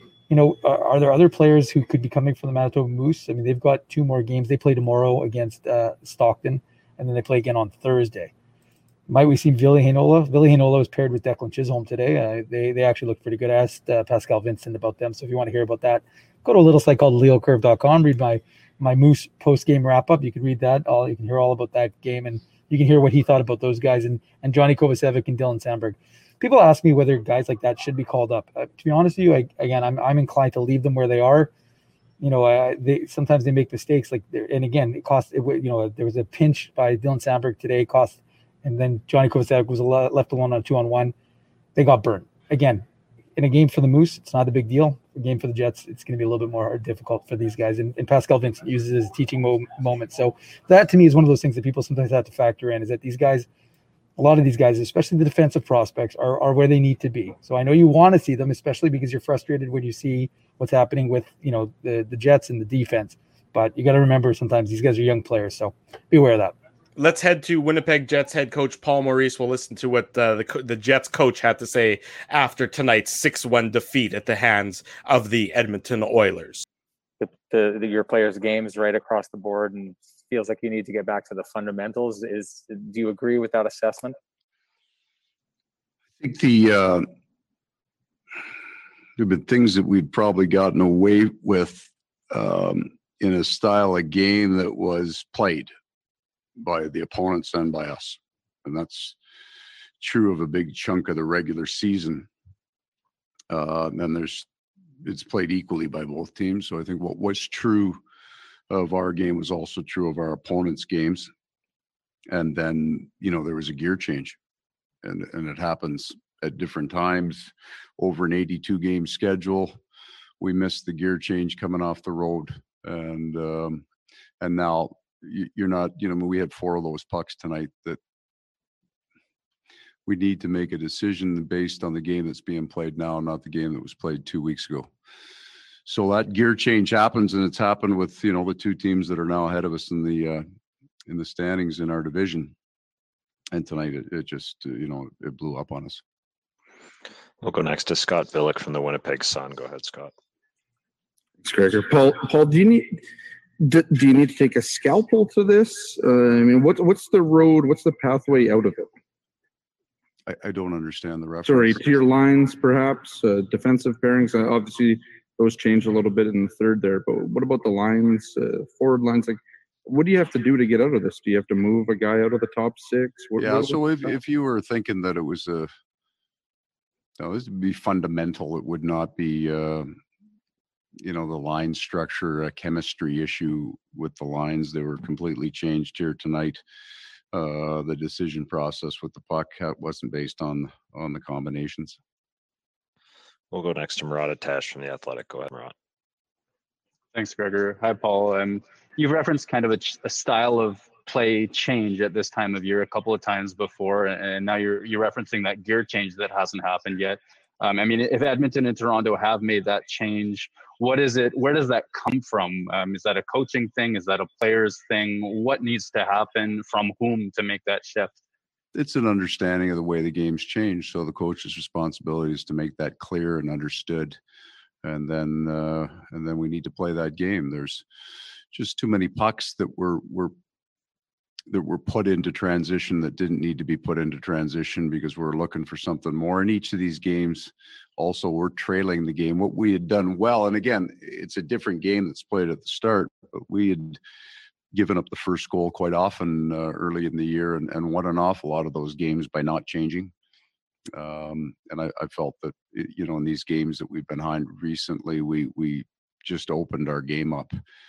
Are there other players who could be coming from the Manitoba Moose? I mean, they've got 2 more games. They play tomorrow against Stockton, and then they play again on Thursday. Might we see Ville Heinola? Ville Heinola was paired with Declan Chisholm today. They actually look pretty good. I asked Pascal Vincent about them, so if you want to hear about that, go to a little site called leocurve.com, read my Moose post-game wrap-up. You can read that. You can hear all about that game, and you can hear what he thought about those guys and Johnny Kovacevic and Dylan Sandberg. People ask me whether guys like that should be called up. To be honest with you, I'm inclined to leave them where they are. Sometimes they make mistakes. And again, it cost. There was a pinch by Dylan Sandberg today, and then Johnny Kovacevic was left alone on 2-on-1. They got burned again. In a game for the Moose, it's not a big deal. A game for the Jets, it's going to be a little bit more difficult for these guys. And Pascal Vincent uses it as a teaching moment. So that, to me, is one of those things that people sometimes have to factor in, is that these guys, a lot of these guys, especially the defensive prospects, are where they need to be. So I know you want to see them, especially because you're frustrated when you see what's happening with the Jets and the defense. But you got to remember, sometimes these guys are young players, so be aware of that. Let's head to Winnipeg Jets head coach Paul Maurice. We'll listen to what the Jets coach had to say after tonight's 6-1 defeat at the hands of the Edmonton Oilers. Your players' games right across the board, and feels like you need to get back to the fundamentals. Do you agree with that assessment? I think there have been things that we've probably gotten away with in a style of game that was played by the opponents and by us. And that's true of a big chunk of the regular season. And it's played equally by both teams. So I think what was true of our game was also true of our opponents' games. And then, there was a gear change. And it happens at different times over an 82 game schedule. We missed the gear change coming off the road. And now you're not, we had 4 of those pucks tonight that we need to make a decision based on the game that's being played now, not the game that was played 2 weeks ago. So that gear change happens, and it's happened with, the 2 teams that are now ahead of us in the standings in our division. And tonight it just, it blew up on us. We'll go next to Scott Billick from the Winnipeg Sun. Go ahead, Scott. Thanks, Gregor. Paul, do you need to take a scalpel to this? What's the road? What's the pathway out of it? I don't understand the reference. Sorry, to your lines, perhaps defensive pairings. Obviously, those changed a little bit in the third there. But what about the lines, forward lines? Like, what do you have to do to get out of this? Do you have to move a guy out of the top 6? So if you were thinking that it was this would be fundamental, it would not be the line structure, a chemistry issue with the lines. They were completely changed here tonight. The decision process with the puck wasn't based on the combinations. We'll go next to Murat Atesh from The Athletic. Go ahead, Murat. Thanks, Gregor. Hi, Paul. You've referenced kind of a style of play change at this time of year a couple of times before, and now you're referencing that gear change that hasn't happened yet. If Edmonton and Toronto have made that change, what is it? Where does that come from? Is that a coaching thing? Is that a player's thing? What needs to happen from whom to make that shift? It's an understanding of the way the game's changed. So the coach's responsibility is to make that clear and understood. And then we need to play that game. There's just too many pucks that were put into transition that didn't need to be put into transition because we're looking for something more. In each of these games, also, we're trailing the game. What we had done well, and again, it's a different game that's played at the start, but we had given up the first goal quite often early in the year and won an awful lot of those games by not changing. And I felt that, in these games that we've been behind recently, we just opened our game up.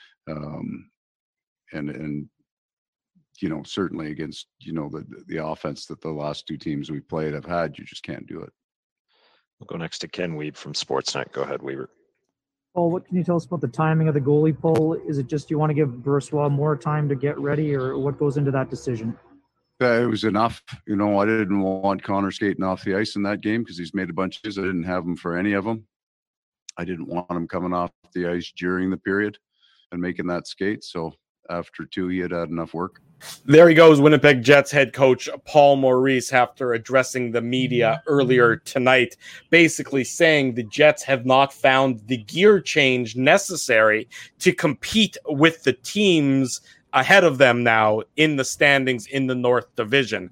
And certainly against, the offense that the last 2 teams we played have had, you just can't do it. We'll go next to Ken Wiebe from Sportsnet. Go ahead, Weaver. Paul, what can you tell us about the timing of the goalie pull? Is it just you want to give Brossoit more time to get ready, or what goes into that decision? It was enough. I didn't want Connor skating off the ice in that game because he's made a bunch of his. I didn't have him for any of them. I didn't want him coming off the ice during the period and making that skate. So after 2, he had enough work. There he goes, Winnipeg Jets head coach Paul Maurice, after addressing the media earlier tonight, basically saying the Jets have not found the gear change necessary to compete with the teams ahead of them now in the standings in the North Division.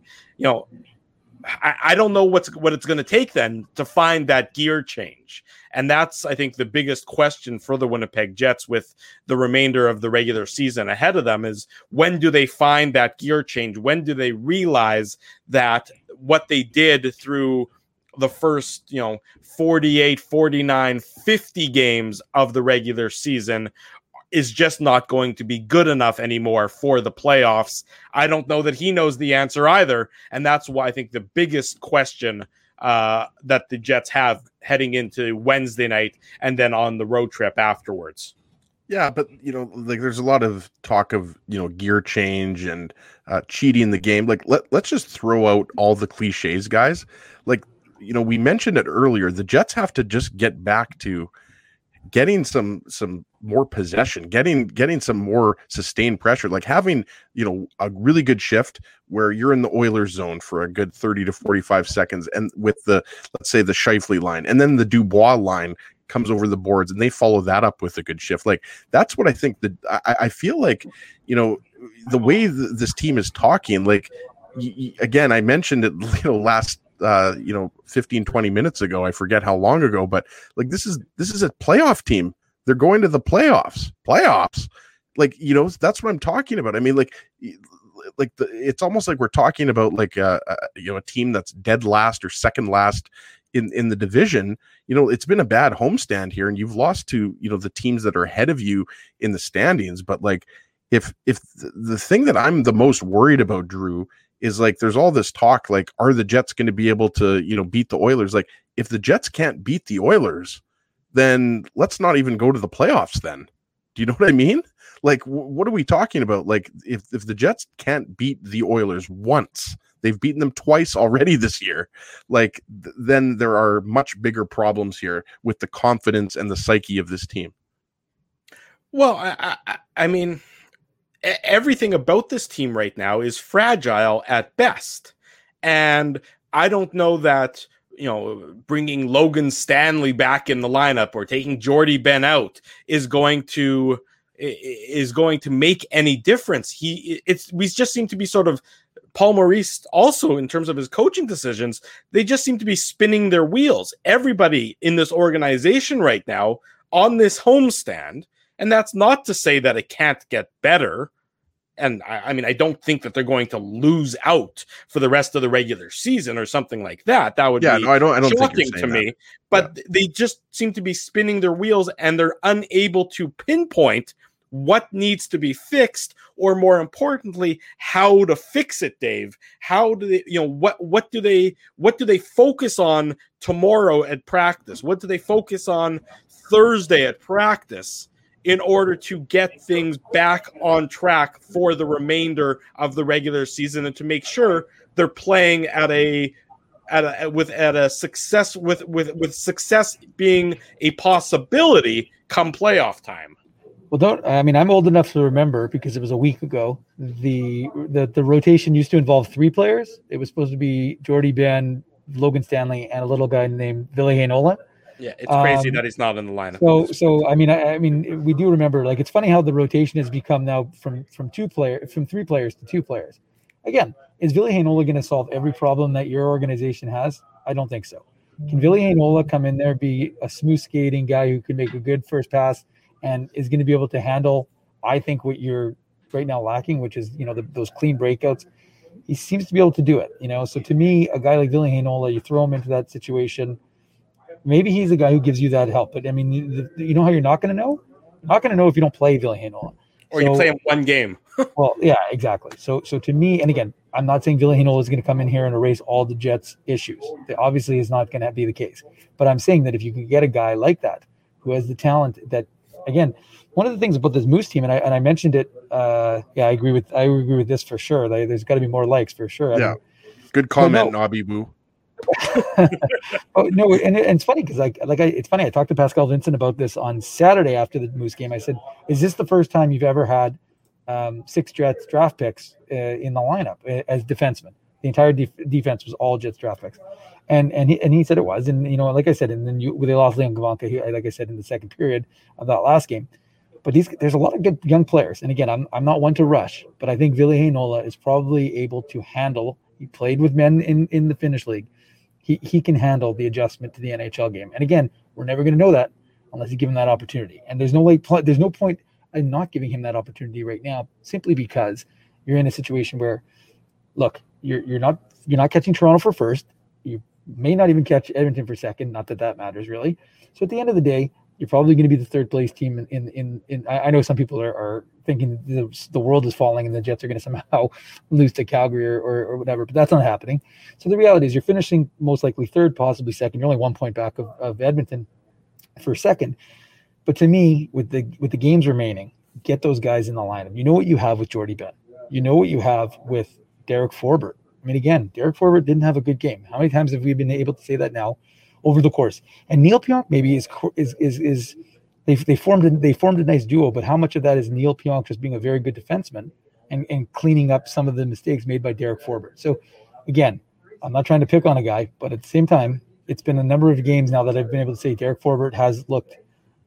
I don't know what it's going to take then to find that gear change. And that's, I think, the biggest question for the Winnipeg Jets with the remainder of the regular season ahead of them is, when do they find that gear change? When do they realize that what they did through the first, 48, 49, 50 games of the regular season is just not going to be good enough anymore for the playoffs? I don't know that he knows the answer either. And that's why I think the biggest question that the Jets have heading into Wednesday night and then on the road trip afterwards. Yeah, but, there's a lot of talk of, gear change and cheating the game. Let's just throw out all the cliches, guys. We mentioned it earlier. The Jets have to just get back to getting some more possession, getting some more sustained pressure, like having, a really good shift where you're in the Oilers zone for a good 30 to 45 seconds, and with let's say the Scheifele line, and then the Dubois line comes over the boards, and they follow that up with a good shift. Like, that's what I think that I feel like, the way this team is talking, like, again, I mentioned it, last 15, 20 minutes ago, I forget how long ago, but like, this is a playoff team. They're going to the playoffs, like, that's what I'm talking about. I mean, it's almost like we're talking about like a team that's dead last or second last in the division. It's been a bad homestand here, and you've lost to, the teams that are ahead of you in the standings. But like, if the thing that I'm the most worried about, Drew, is like, there's all this talk, like, are the Jets going to be able to, beat the Oilers? Like, if the Jets can't beat the Oilers, then let's not even go to the playoffs then. Do you know what I mean? Like, what are we talking about? Like, if the Jets can't beat the Oilers once, they've beaten them twice already this year, like, then there are much bigger problems here with the confidence and the psyche of this team. Well, I mean, everything about this team right now is fragile at best. And I don't know that, bringing Logan Stanley back in the lineup or taking Jordy Ben out is going to make any difference. We just seem to be sort of, Paul Maurice also, in terms of his coaching decisions, they just seem to be spinning their wheels. Everybody in this organization right now on this homestand, and that's not to say that it can't get better. And I mean, I don't think that they're going to lose out for the rest of the regular season or something like that. That would be I don't shocking think to me. But they just seem to be spinning their wheels, and they're unable to pinpoint what needs to be fixed, or more importantly, how to fix it, Dave. How do they, what do they focus on tomorrow at practice? What do they focus on Thursday at practice in order to get things back on track for the remainder of the regular season, and to make sure they're playing with success being a possibility come playoff time? Well, I'm old enough to remember, because it was a week ago, the rotation used to involve 3 players. It was supposed to be Jordy Ben, Logan Stanley, and a little guy named Ville Heinola. Yeah, it's crazy that he's not in the lineup. So I mean, we do remember, like, it's funny how the rotation has become now from 3 players to 2 players. Again, is Ville Heinola going to solve every problem that your organization has? I don't think so. Can Ville Heinola come in there, be a smooth skating guy who can make a good first pass, and is going to be able to handle, I think, what you're right now lacking, which is, those clean breakouts? He seems to be able to do it, So to me, a guy like Ville Heinola, you throw him into that situation, maybe he's a guy who gives you that help. But I mean, you know how you're not going to know? You're not going to know if you don't play Ville Heinola. Or you play him one game. Well, yeah, exactly. So to me, and again, I'm not saying Ville Heinola is going to come in here and erase all the Jets' issues. That obviously is not going to be the case. But I'm saying that if you can get a guy like that, who has the talent that, again, one of the things about this Moose team, and I mentioned it. I agree with this for sure. There's got to be more likes for sure. Yeah, good comment, Nobby Boo. Oh no, and it's funny because it's funny. I talked to Pascal Vincent about this on Saturday after the Moose game. I said, "Is this the first time you've ever had 6 Jets draft picks in the lineup as defensemen? The entire defense was all Jets draft picks." And he said it was, and like I said, and then they lost Leon Gavanka, like I said, in the second period of that last game. But there's a lot of good young players, and again, I'm not one to rush, but I think Ville Heinola is probably able to handle. He played with men in the Finnish league. He can handle the adjustment to the NHL game. And again, we're never going to know that unless you give him that opportunity. And there's no point in not giving him that opportunity right now, simply because you're in a situation where, look, you're not catching Toronto for first. You may not even catch Edmonton for second. Not that matters really. So at the end of the day, you're probably going to be the third place team in I know some people are thinking the world is falling and the Jets are going to somehow lose to Calgary or whatever, but that's not happening. So the reality is you're finishing most likely third, possibly second. You're only 1 point back of Edmonton for second. But to me, with the games remaining, get those guys in the lineup. You know what you have with Jordy Ben. You know what you have with Derek Forbort. I mean, again, Derek Forbort didn't have a good game. How many times have we been able to say that now over the course? And Neil Pionk maybe is they formed a nice duo, but how much of that is Neil Pionk just being a very good defenseman and cleaning up some of the mistakes made by Derek Forbort? So again, I'm not trying to pick on a guy, but at the same time, it's been a number of games now that I've been able to say Derek Forbort has looked,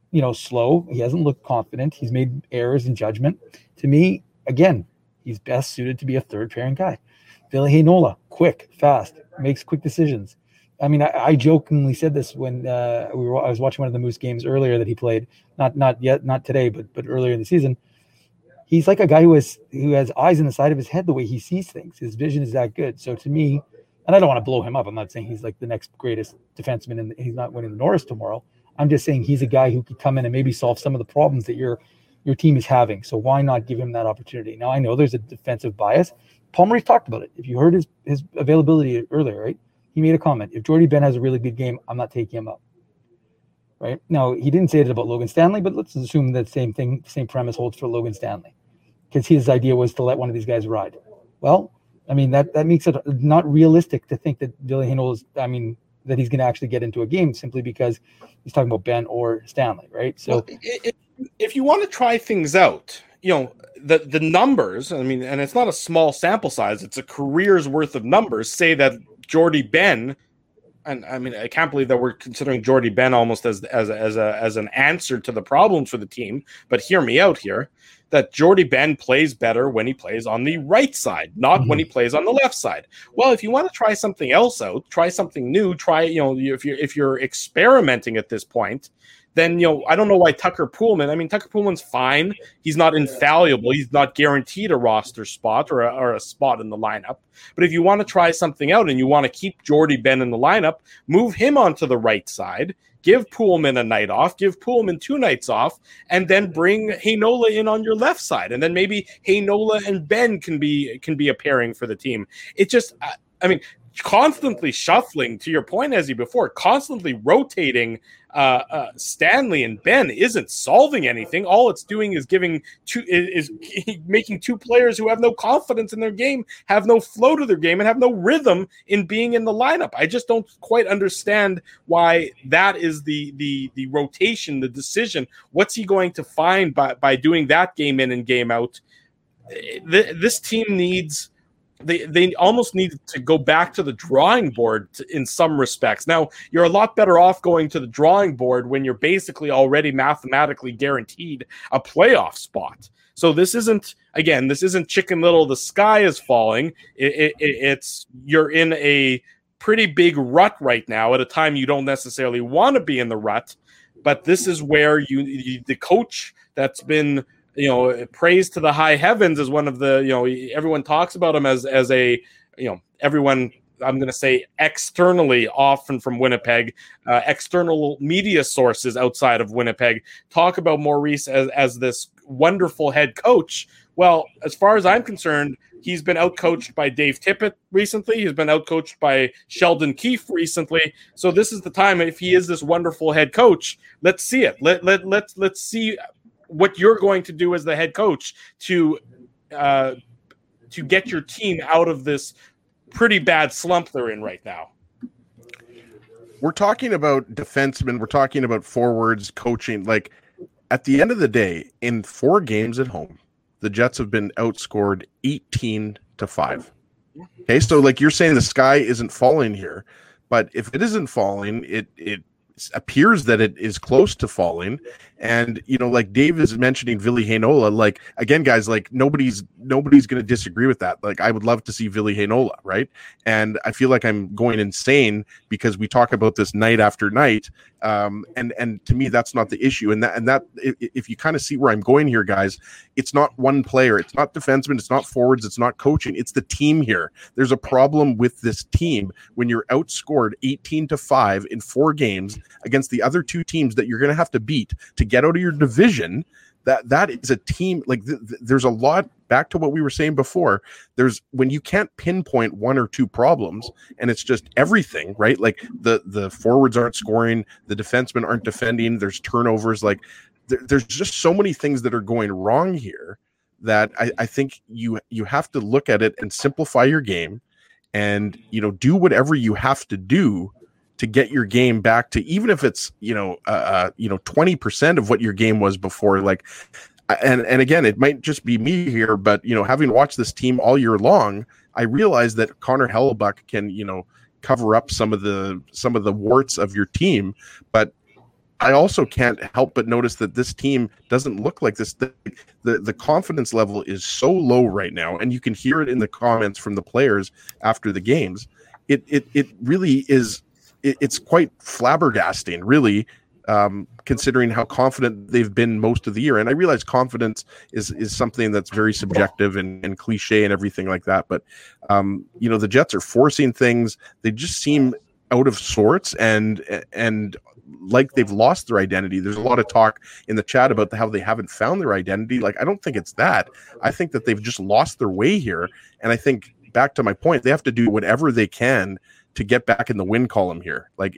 slow. He hasn't looked confident. He's made errors in judgment. To me, again, he's best suited to be a third pairing guy. Ville Heinola, quick, fast, makes quick decisions. I mean, I jokingly said this when I was watching one of the Moose games earlier that he played, not today, but earlier in the season. He's like a guy who has eyes in the side of his head the way he sees things. His vision is that good. So to me, and I don't want to blow him up. I'm not saying he's like the next greatest defenseman and he's not winning the Norris tomorrow. I'm just saying he's a guy who could come in and maybe solve some of the problems that your team is having. So why not give him that opportunity? Now I know there's a defensive bias. Paul Maurice talked about it. If you heard his availability earlier, right? He made a comment. If Jordy Ben has a really good game, I'm not taking him up. Right? Now, he didn't say it about Logan Stanley, but let's assume that same premise holds for Logan Stanley. Because his idea was to let one of these guys ride. Well, I mean, that makes it not realistic to think that Ville Heinola that he's going to actually get into a game simply because he's talking about Ben or Stanley, right? So if you want to try things out, the numbers, and it's not a small sample size, it's a career's worth of numbers, say that Jordy Ben, and I can't believe that we're considering Jordy Ben almost as an answer to the problems for the team, but hear me out here, that Jordy Ben plays better when he plays on the right side, not when he plays on the left side. Well, if you want to try something else out, try something new, if you're experimenting at this point, then, I don't know why Tucker Poolman, Tucker Poolman's fine. He's not infallible. He's not guaranteed a roster spot or a spot in the lineup. But if you want to try something out and you want to keep Jordy Ben in the lineup, move him onto the right side, give Poolman a night off, give Poolman 2 nights off, and then bring Heinola in on your left side. And then maybe Heinola and Ben can be a pairing for the team. It just, constantly shuffling, to your point, as before, constantly rotating Stanley and Ben isn't solving anything. All it's doing is making 2 players who have no confidence in their game, have no flow to their game, and have no rhythm in being in the lineup. I just don't quite understand why that is the rotation, the decision. What's he going to find by doing that game in and game out? This team needs... They almost need to go back to the drawing board in some respects. Now, you're a lot better off going to the drawing board when you're basically already mathematically guaranteed a playoff spot. So this isn't Chicken Little, the sky is falling. It's you're in a pretty big rut right now at a time you don't necessarily want to be in the rut. But this is where the coach that's been praised to the high heavens as one of the, everyone talks about him as a, everyone, I'm going to say externally, often from Winnipeg, external media sources outside of Winnipeg talk about Maurice as this wonderful head coach. Well, as far as I'm concerned, he's been outcoached by Dave Tippett recently. He's been outcoached by Sheldon Keefe recently. So this is the time, if he is this wonderful head coach, let's see it. Let's see what you're going to do as the head coach to get your team out of this pretty bad slump they're in right now. We're talking about defensemen. We're talking about forwards, coaching. Like, at the end of the day, in 4 games at home, the Jets have been outscored 18-5. Okay, so like you're saying, the sky isn't falling here, but if it isn't falling, it appears that it is close to falling. And like Dave is mentioning Ville Heinola, like, again, guys, like nobody's going to disagree with that. Like, I would love to see Ville Heinola, right? And I feel like I'm going insane because we talk about this night after night, and to me that's not the issue. And that if you kind of see where I'm going here, guys, it's not one player, it's not defensemen, it's not forwards, it's not coaching, it's the team here. There's a problem with this team when you're outscored 18-5 in 4 games against the other 2 teams that you're going to have to beat to get out of your division. That is a team, like there's a lot, back to what we were saying before, there's when you can't pinpoint 1 or 2 problems and it's just everything, right? Like the forwards aren't scoring, the defensemen aren't defending, there's turnovers, like there's just so many things that are going wrong here that I think you have to look at it and simplify your game and do whatever you have to do to get your game back to, even if it's 20% of what your game was before. Like, and again, it might just be me here, but having watched this team all year long, I realize that Connor Hellebuyck can cover up some of the warts of your team, but I also can't help but notice that this team doesn't look like this. The confidence level is so low right now, and you can hear it in the comments from the players after the games. It really is. It's quite flabbergasting, really, considering how confident they've been most of the year. And I realize confidence is something that's very subjective and cliche and everything like that. But the Jets are forcing things. They just seem out of sorts and like they've lost their identity. There's a lot of talk in the chat about how they haven't found their identity. Like, I don't think it's that. I think that they've just lost their way here. And I think, back to my point, they have to do whatever they can to get back in the win column here. Like,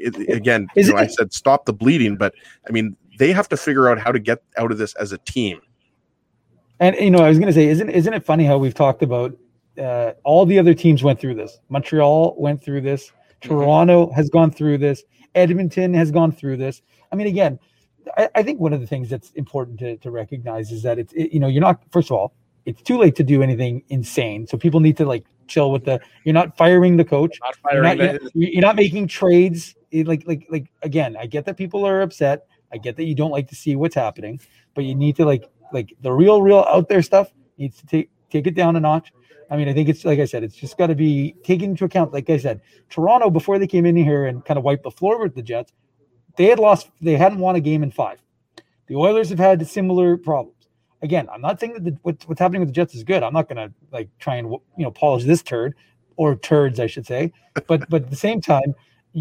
I said, stop the bleeding, but I mean, they have to figure out how to get out of this as a team. And, I was going to say, isn't it funny how we've talked about all the other teams went through this. Montreal went through this. Toronto has gone through this. Edmonton has gone through this. I mean, again, I think one of the things that's important to recognize is that you're not, first of all, it's too late to do anything insane. So people need to chill with you're not firing the coach. You're not making trades. Again, I get that people are upset. I get that you don't like to see what's happening, but you need to the real out there stuff needs to take it down a notch. I mean, I think it's, like I said, it's just got to be taken into account. Like I said, Toronto, before they came in here and kind of wiped the floor with the Jets, they hadn't won a game in 5. The Oilers have had similar problems. Again, I'm not saying that what's happening with the Jets is good. I'm not going to try and polish this turd, or turds, I should say. But at the same time,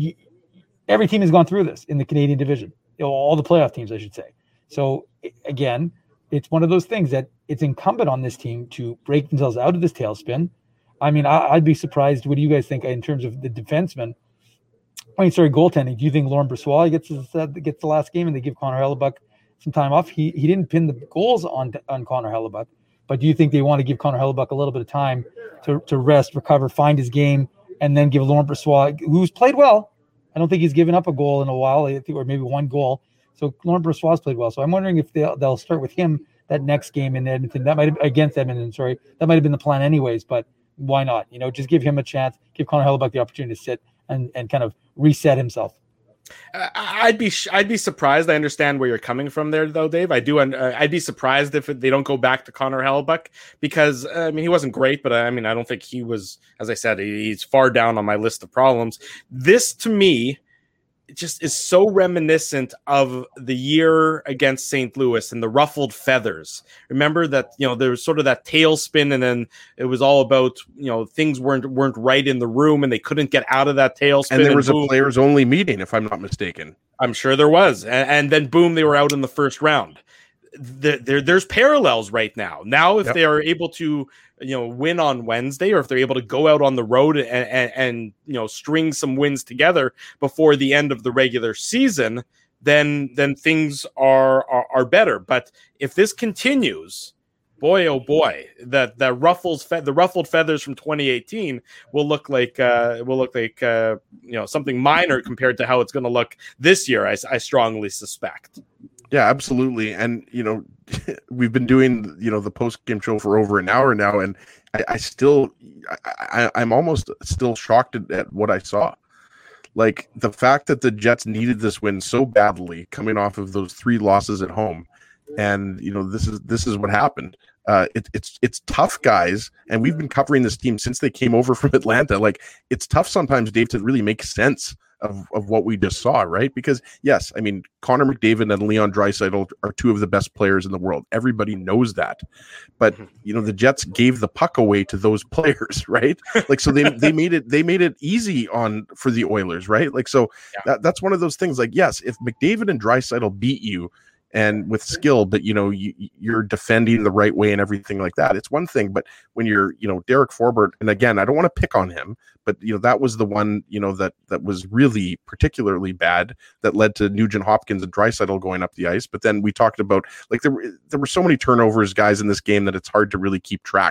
every team has gone through this in the Canadian division. All the playoff teams, I should say. So again, it's one of those things that it's incumbent on this team to break themselves out of this tailspin. I mean, I'd be surprised. What do you guys think in terms of the defensemen? Goaltending. Do you think Laurent Brossoit gets the last game and they give Connor Hellebuyck some time off? He didn't pin the goals on Connor Hellebuyck, but do you think they want to give Connor Hellebuyck a little bit of time to rest, recover, find his game, and then give Laurent Brossoit, who's played well? I don't think he's given up a goal in a while, or maybe one goal. So Laurent Brossoit's played well. So I'm wondering if they'll start with him that next game in Edmonton. That might have, against Edmonton. Sorry, that might have been the plan anyways. But why not? Just give him a chance. Give Connor Hellebuyck the opportunity to sit and kind of reset himself. I'd be surprised. I understand where you're coming from there, though, Dave. I'd be surprised if they don't go back to Connor Hellebuyck, because he wasn't great, but I don't think he was. As I said, he's far down on my list of problems. This, to me, it just is so reminiscent of the year against St. Louis and the ruffled feathers. Remember that, there was sort of that tailspin, and then it was all about, things weren't right in the room and they couldn't get out of that tailspin. And there was a players only meeting, if I'm not mistaken. I'm sure there was. And then boom, they were out in the first round. There's parallels right now. Now, if they are able to, win on Wednesday, or if they're able to go out on the road and string some wins together before the end of the regular season, then things are better. But if this continues, boy, oh boy, the ruffled feathers from 2018 will look like something minor compared to how it's going to look this year. I strongly suspect. Yeah, absolutely. And, we've been doing, the post-game show for over an hour now, and I'm almost still shocked at what I saw. Like, the fact that the Jets needed this win so badly coming off of those 3 losses at home. And, this is what happened. It's tough, guys. And we've been covering this team since they came over from Atlanta. Like, it's tough sometimes, Dave, to really make sense of what we just saw, right? Because yes, Connor McDavid and Leon Draisaitl are 2 of the best players in the world. Everybody knows that. But the Jets gave the puck away to those players, right? Like, so they made it easy for the Oilers, right? Like, so that's one of those things. Like, yes, if McDavid and Draisaitl beat you and with skill, but you're defending the right way and everything like that, it's one thing. But when you're Derek Forbort, and again, I don't want to pick on him, but that was the one that was really particularly bad, that led to Nugent Hopkins and Draisaitl going up the ice. But then we talked about, like, there were so many turnovers, guys, in this game that it's hard to really keep track,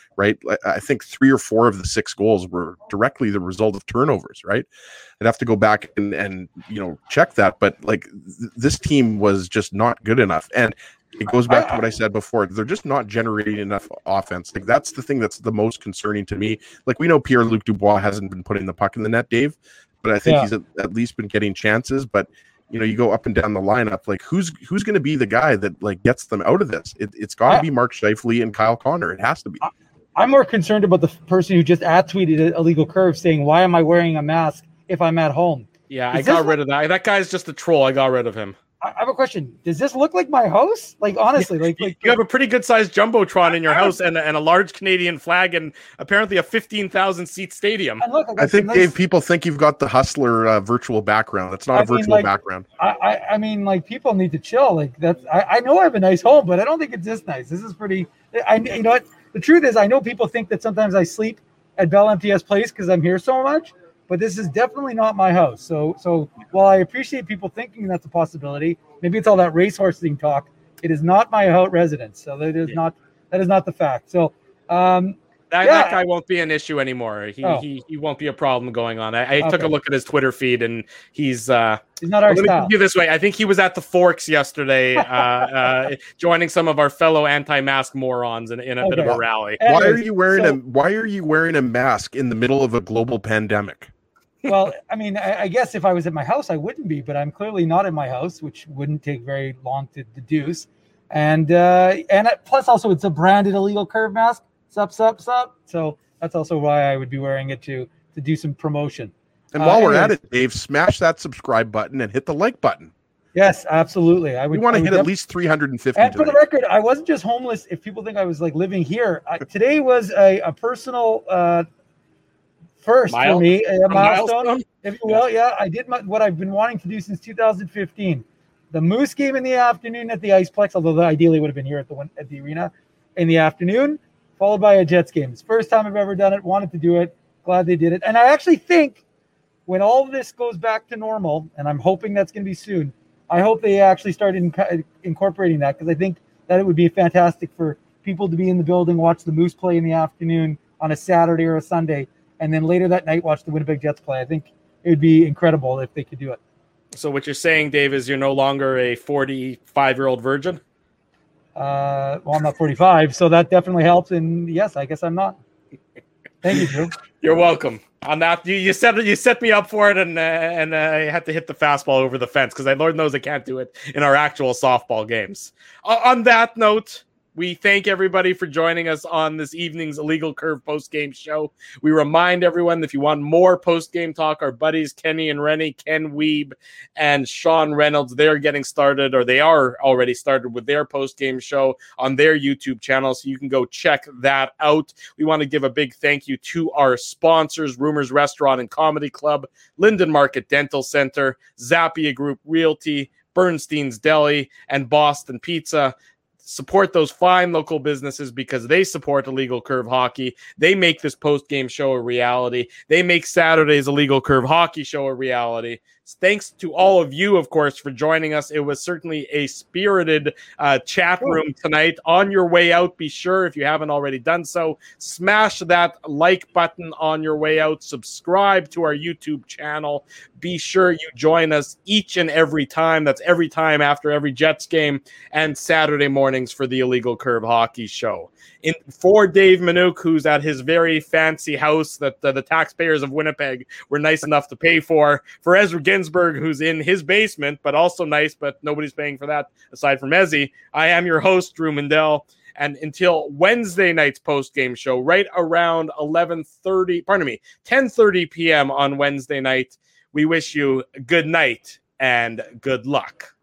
right? I think 3 or 4 of the 6 goals were directly the result of turnovers, right? I'd have to go back and check that, but this team was just not good enough. And it goes back to what I said before. They're just not generating enough offense. That's the thing that's the most concerning to me. We know Pierre-Luc Dubois hasn't been putting the puck in the net, Dave, but I think he's at least been getting chances. But you go up and down the lineup, who's going to be the guy that gets them out of this? It's got to be Mark Scheifele and Kyle Connor. It has to be. I'm more concerned about the person who just tweeted Illegal Curve saying, "Why am I wearing a mask if I'm at home?" Yeah, I got rid of that. That guy's just a troll. I got rid of him. I have a question. Does this look like my house? Honestly, you have a pretty good sized jumbotron in your house and a large Canadian flag and apparently a 15,000 seat stadium. I think, Dave, people think you've got the Hustler virtual background. It's not a virtual background. I mean, people need to chill. I know I have a nice home, but I don't think it's this nice. This is pretty. You know what? The truth is, I know people think that sometimes I sleep at Bell MTS Place because I'm here so much. But this is definitely not my house. So while I appreciate people thinking that's a possibility, maybe it's all that racehorse thing talk. It is not my residence. So that is not the fact. So that guy won't be an issue anymore. He won't be a problem going on. I took a look at his Twitter feed and he's not our style. Let me do this way. I think he was at the Forks yesterday, joining some of our fellow anti-mask morons in a bit of a rally. Why are you wearing a mask in the middle of a global pandemic? Well, I mean, I guess if I was at my house, I wouldn't be, but I'm clearly not in my house, which wouldn't take very long to deduce. And plus also it's a branded Illegal Curve mask. Sup. So that's also why I would be wearing it to do some promotion. And while we're at it, Dave, smash that subscribe button and hit the like button. Yes, absolutely. We want to hit at least 350. And for the record, I wasn't just homeless. If people think I was living here, today was a personal first for me, a milestone, if you will. Yeah, I did what I've been wanting to do since 2015. The Moose game in the afternoon at the Iceplex, although ideally would have been here at the arena in the afternoon, followed by a Jets game. It's the first time I've ever done it. Wanted to do it. Glad they did it. And I actually think when all of this goes back to normal, and I'm hoping that's going to be soon, I hope they actually start incorporating that, because I think that it would be fantastic for people to be in the building, watch the Moose play in the afternoon on a Saturday or a Sunday, and then later that night watch the Winnipeg Jets play. I think it would be incredible if they could do it. So what you're saying, Dave, is you're no longer a 45-year-old virgin? Well, I'm not 45, so that definitely helps. And yes, I guess I'm not. Thank you, Drew. You're welcome. On that, you set me up for it, and I had to hit the fastball over the fence because Lord knows I can't do it in our actual softball games. On that note, we thank everybody for joining us on this evening's Illegal Curve post-game show. We remind everyone that if you want more post-game talk, our buddies Kenny and Rennie, Ken Wiebe and Sean Reynolds, they're getting started, or they are already started with their post-game show on their YouTube channel, so you can go check that out. We want to give a big thank you to our sponsors, Rumors Restaurant and Comedy Club, Linden Market Dental Center, Zappia Group Realty, Bernstein's Deli, and Boston Pizza. Support those fine local businesses because they support Illegal Curve Hockey. They make this post-game show a reality. They make Saturday's Illegal Curve Hockey show a reality. Thanks to all of you, of course, for joining us. It was certainly a spirited chat room tonight. On your way out, be sure, if you haven't already done so, smash that like button on your way out. Subscribe to our YouTube channel. Be sure you join us each and every time. That's every time after every Jets game and Saturday mornings for the Illegal Curve Hockey show. For Dave Minuk, who's at his very fancy house that the taxpayers of Winnipeg were nice enough to pay for Ezra Ginsburg, who's in his basement, but also nice, but nobody's paying for that aside from Ezzy, I am your host, Drew Mindell. And until Wednesday night's post-game show, right around 10:30 p.m. on Wednesday night, we wish you good night and good luck.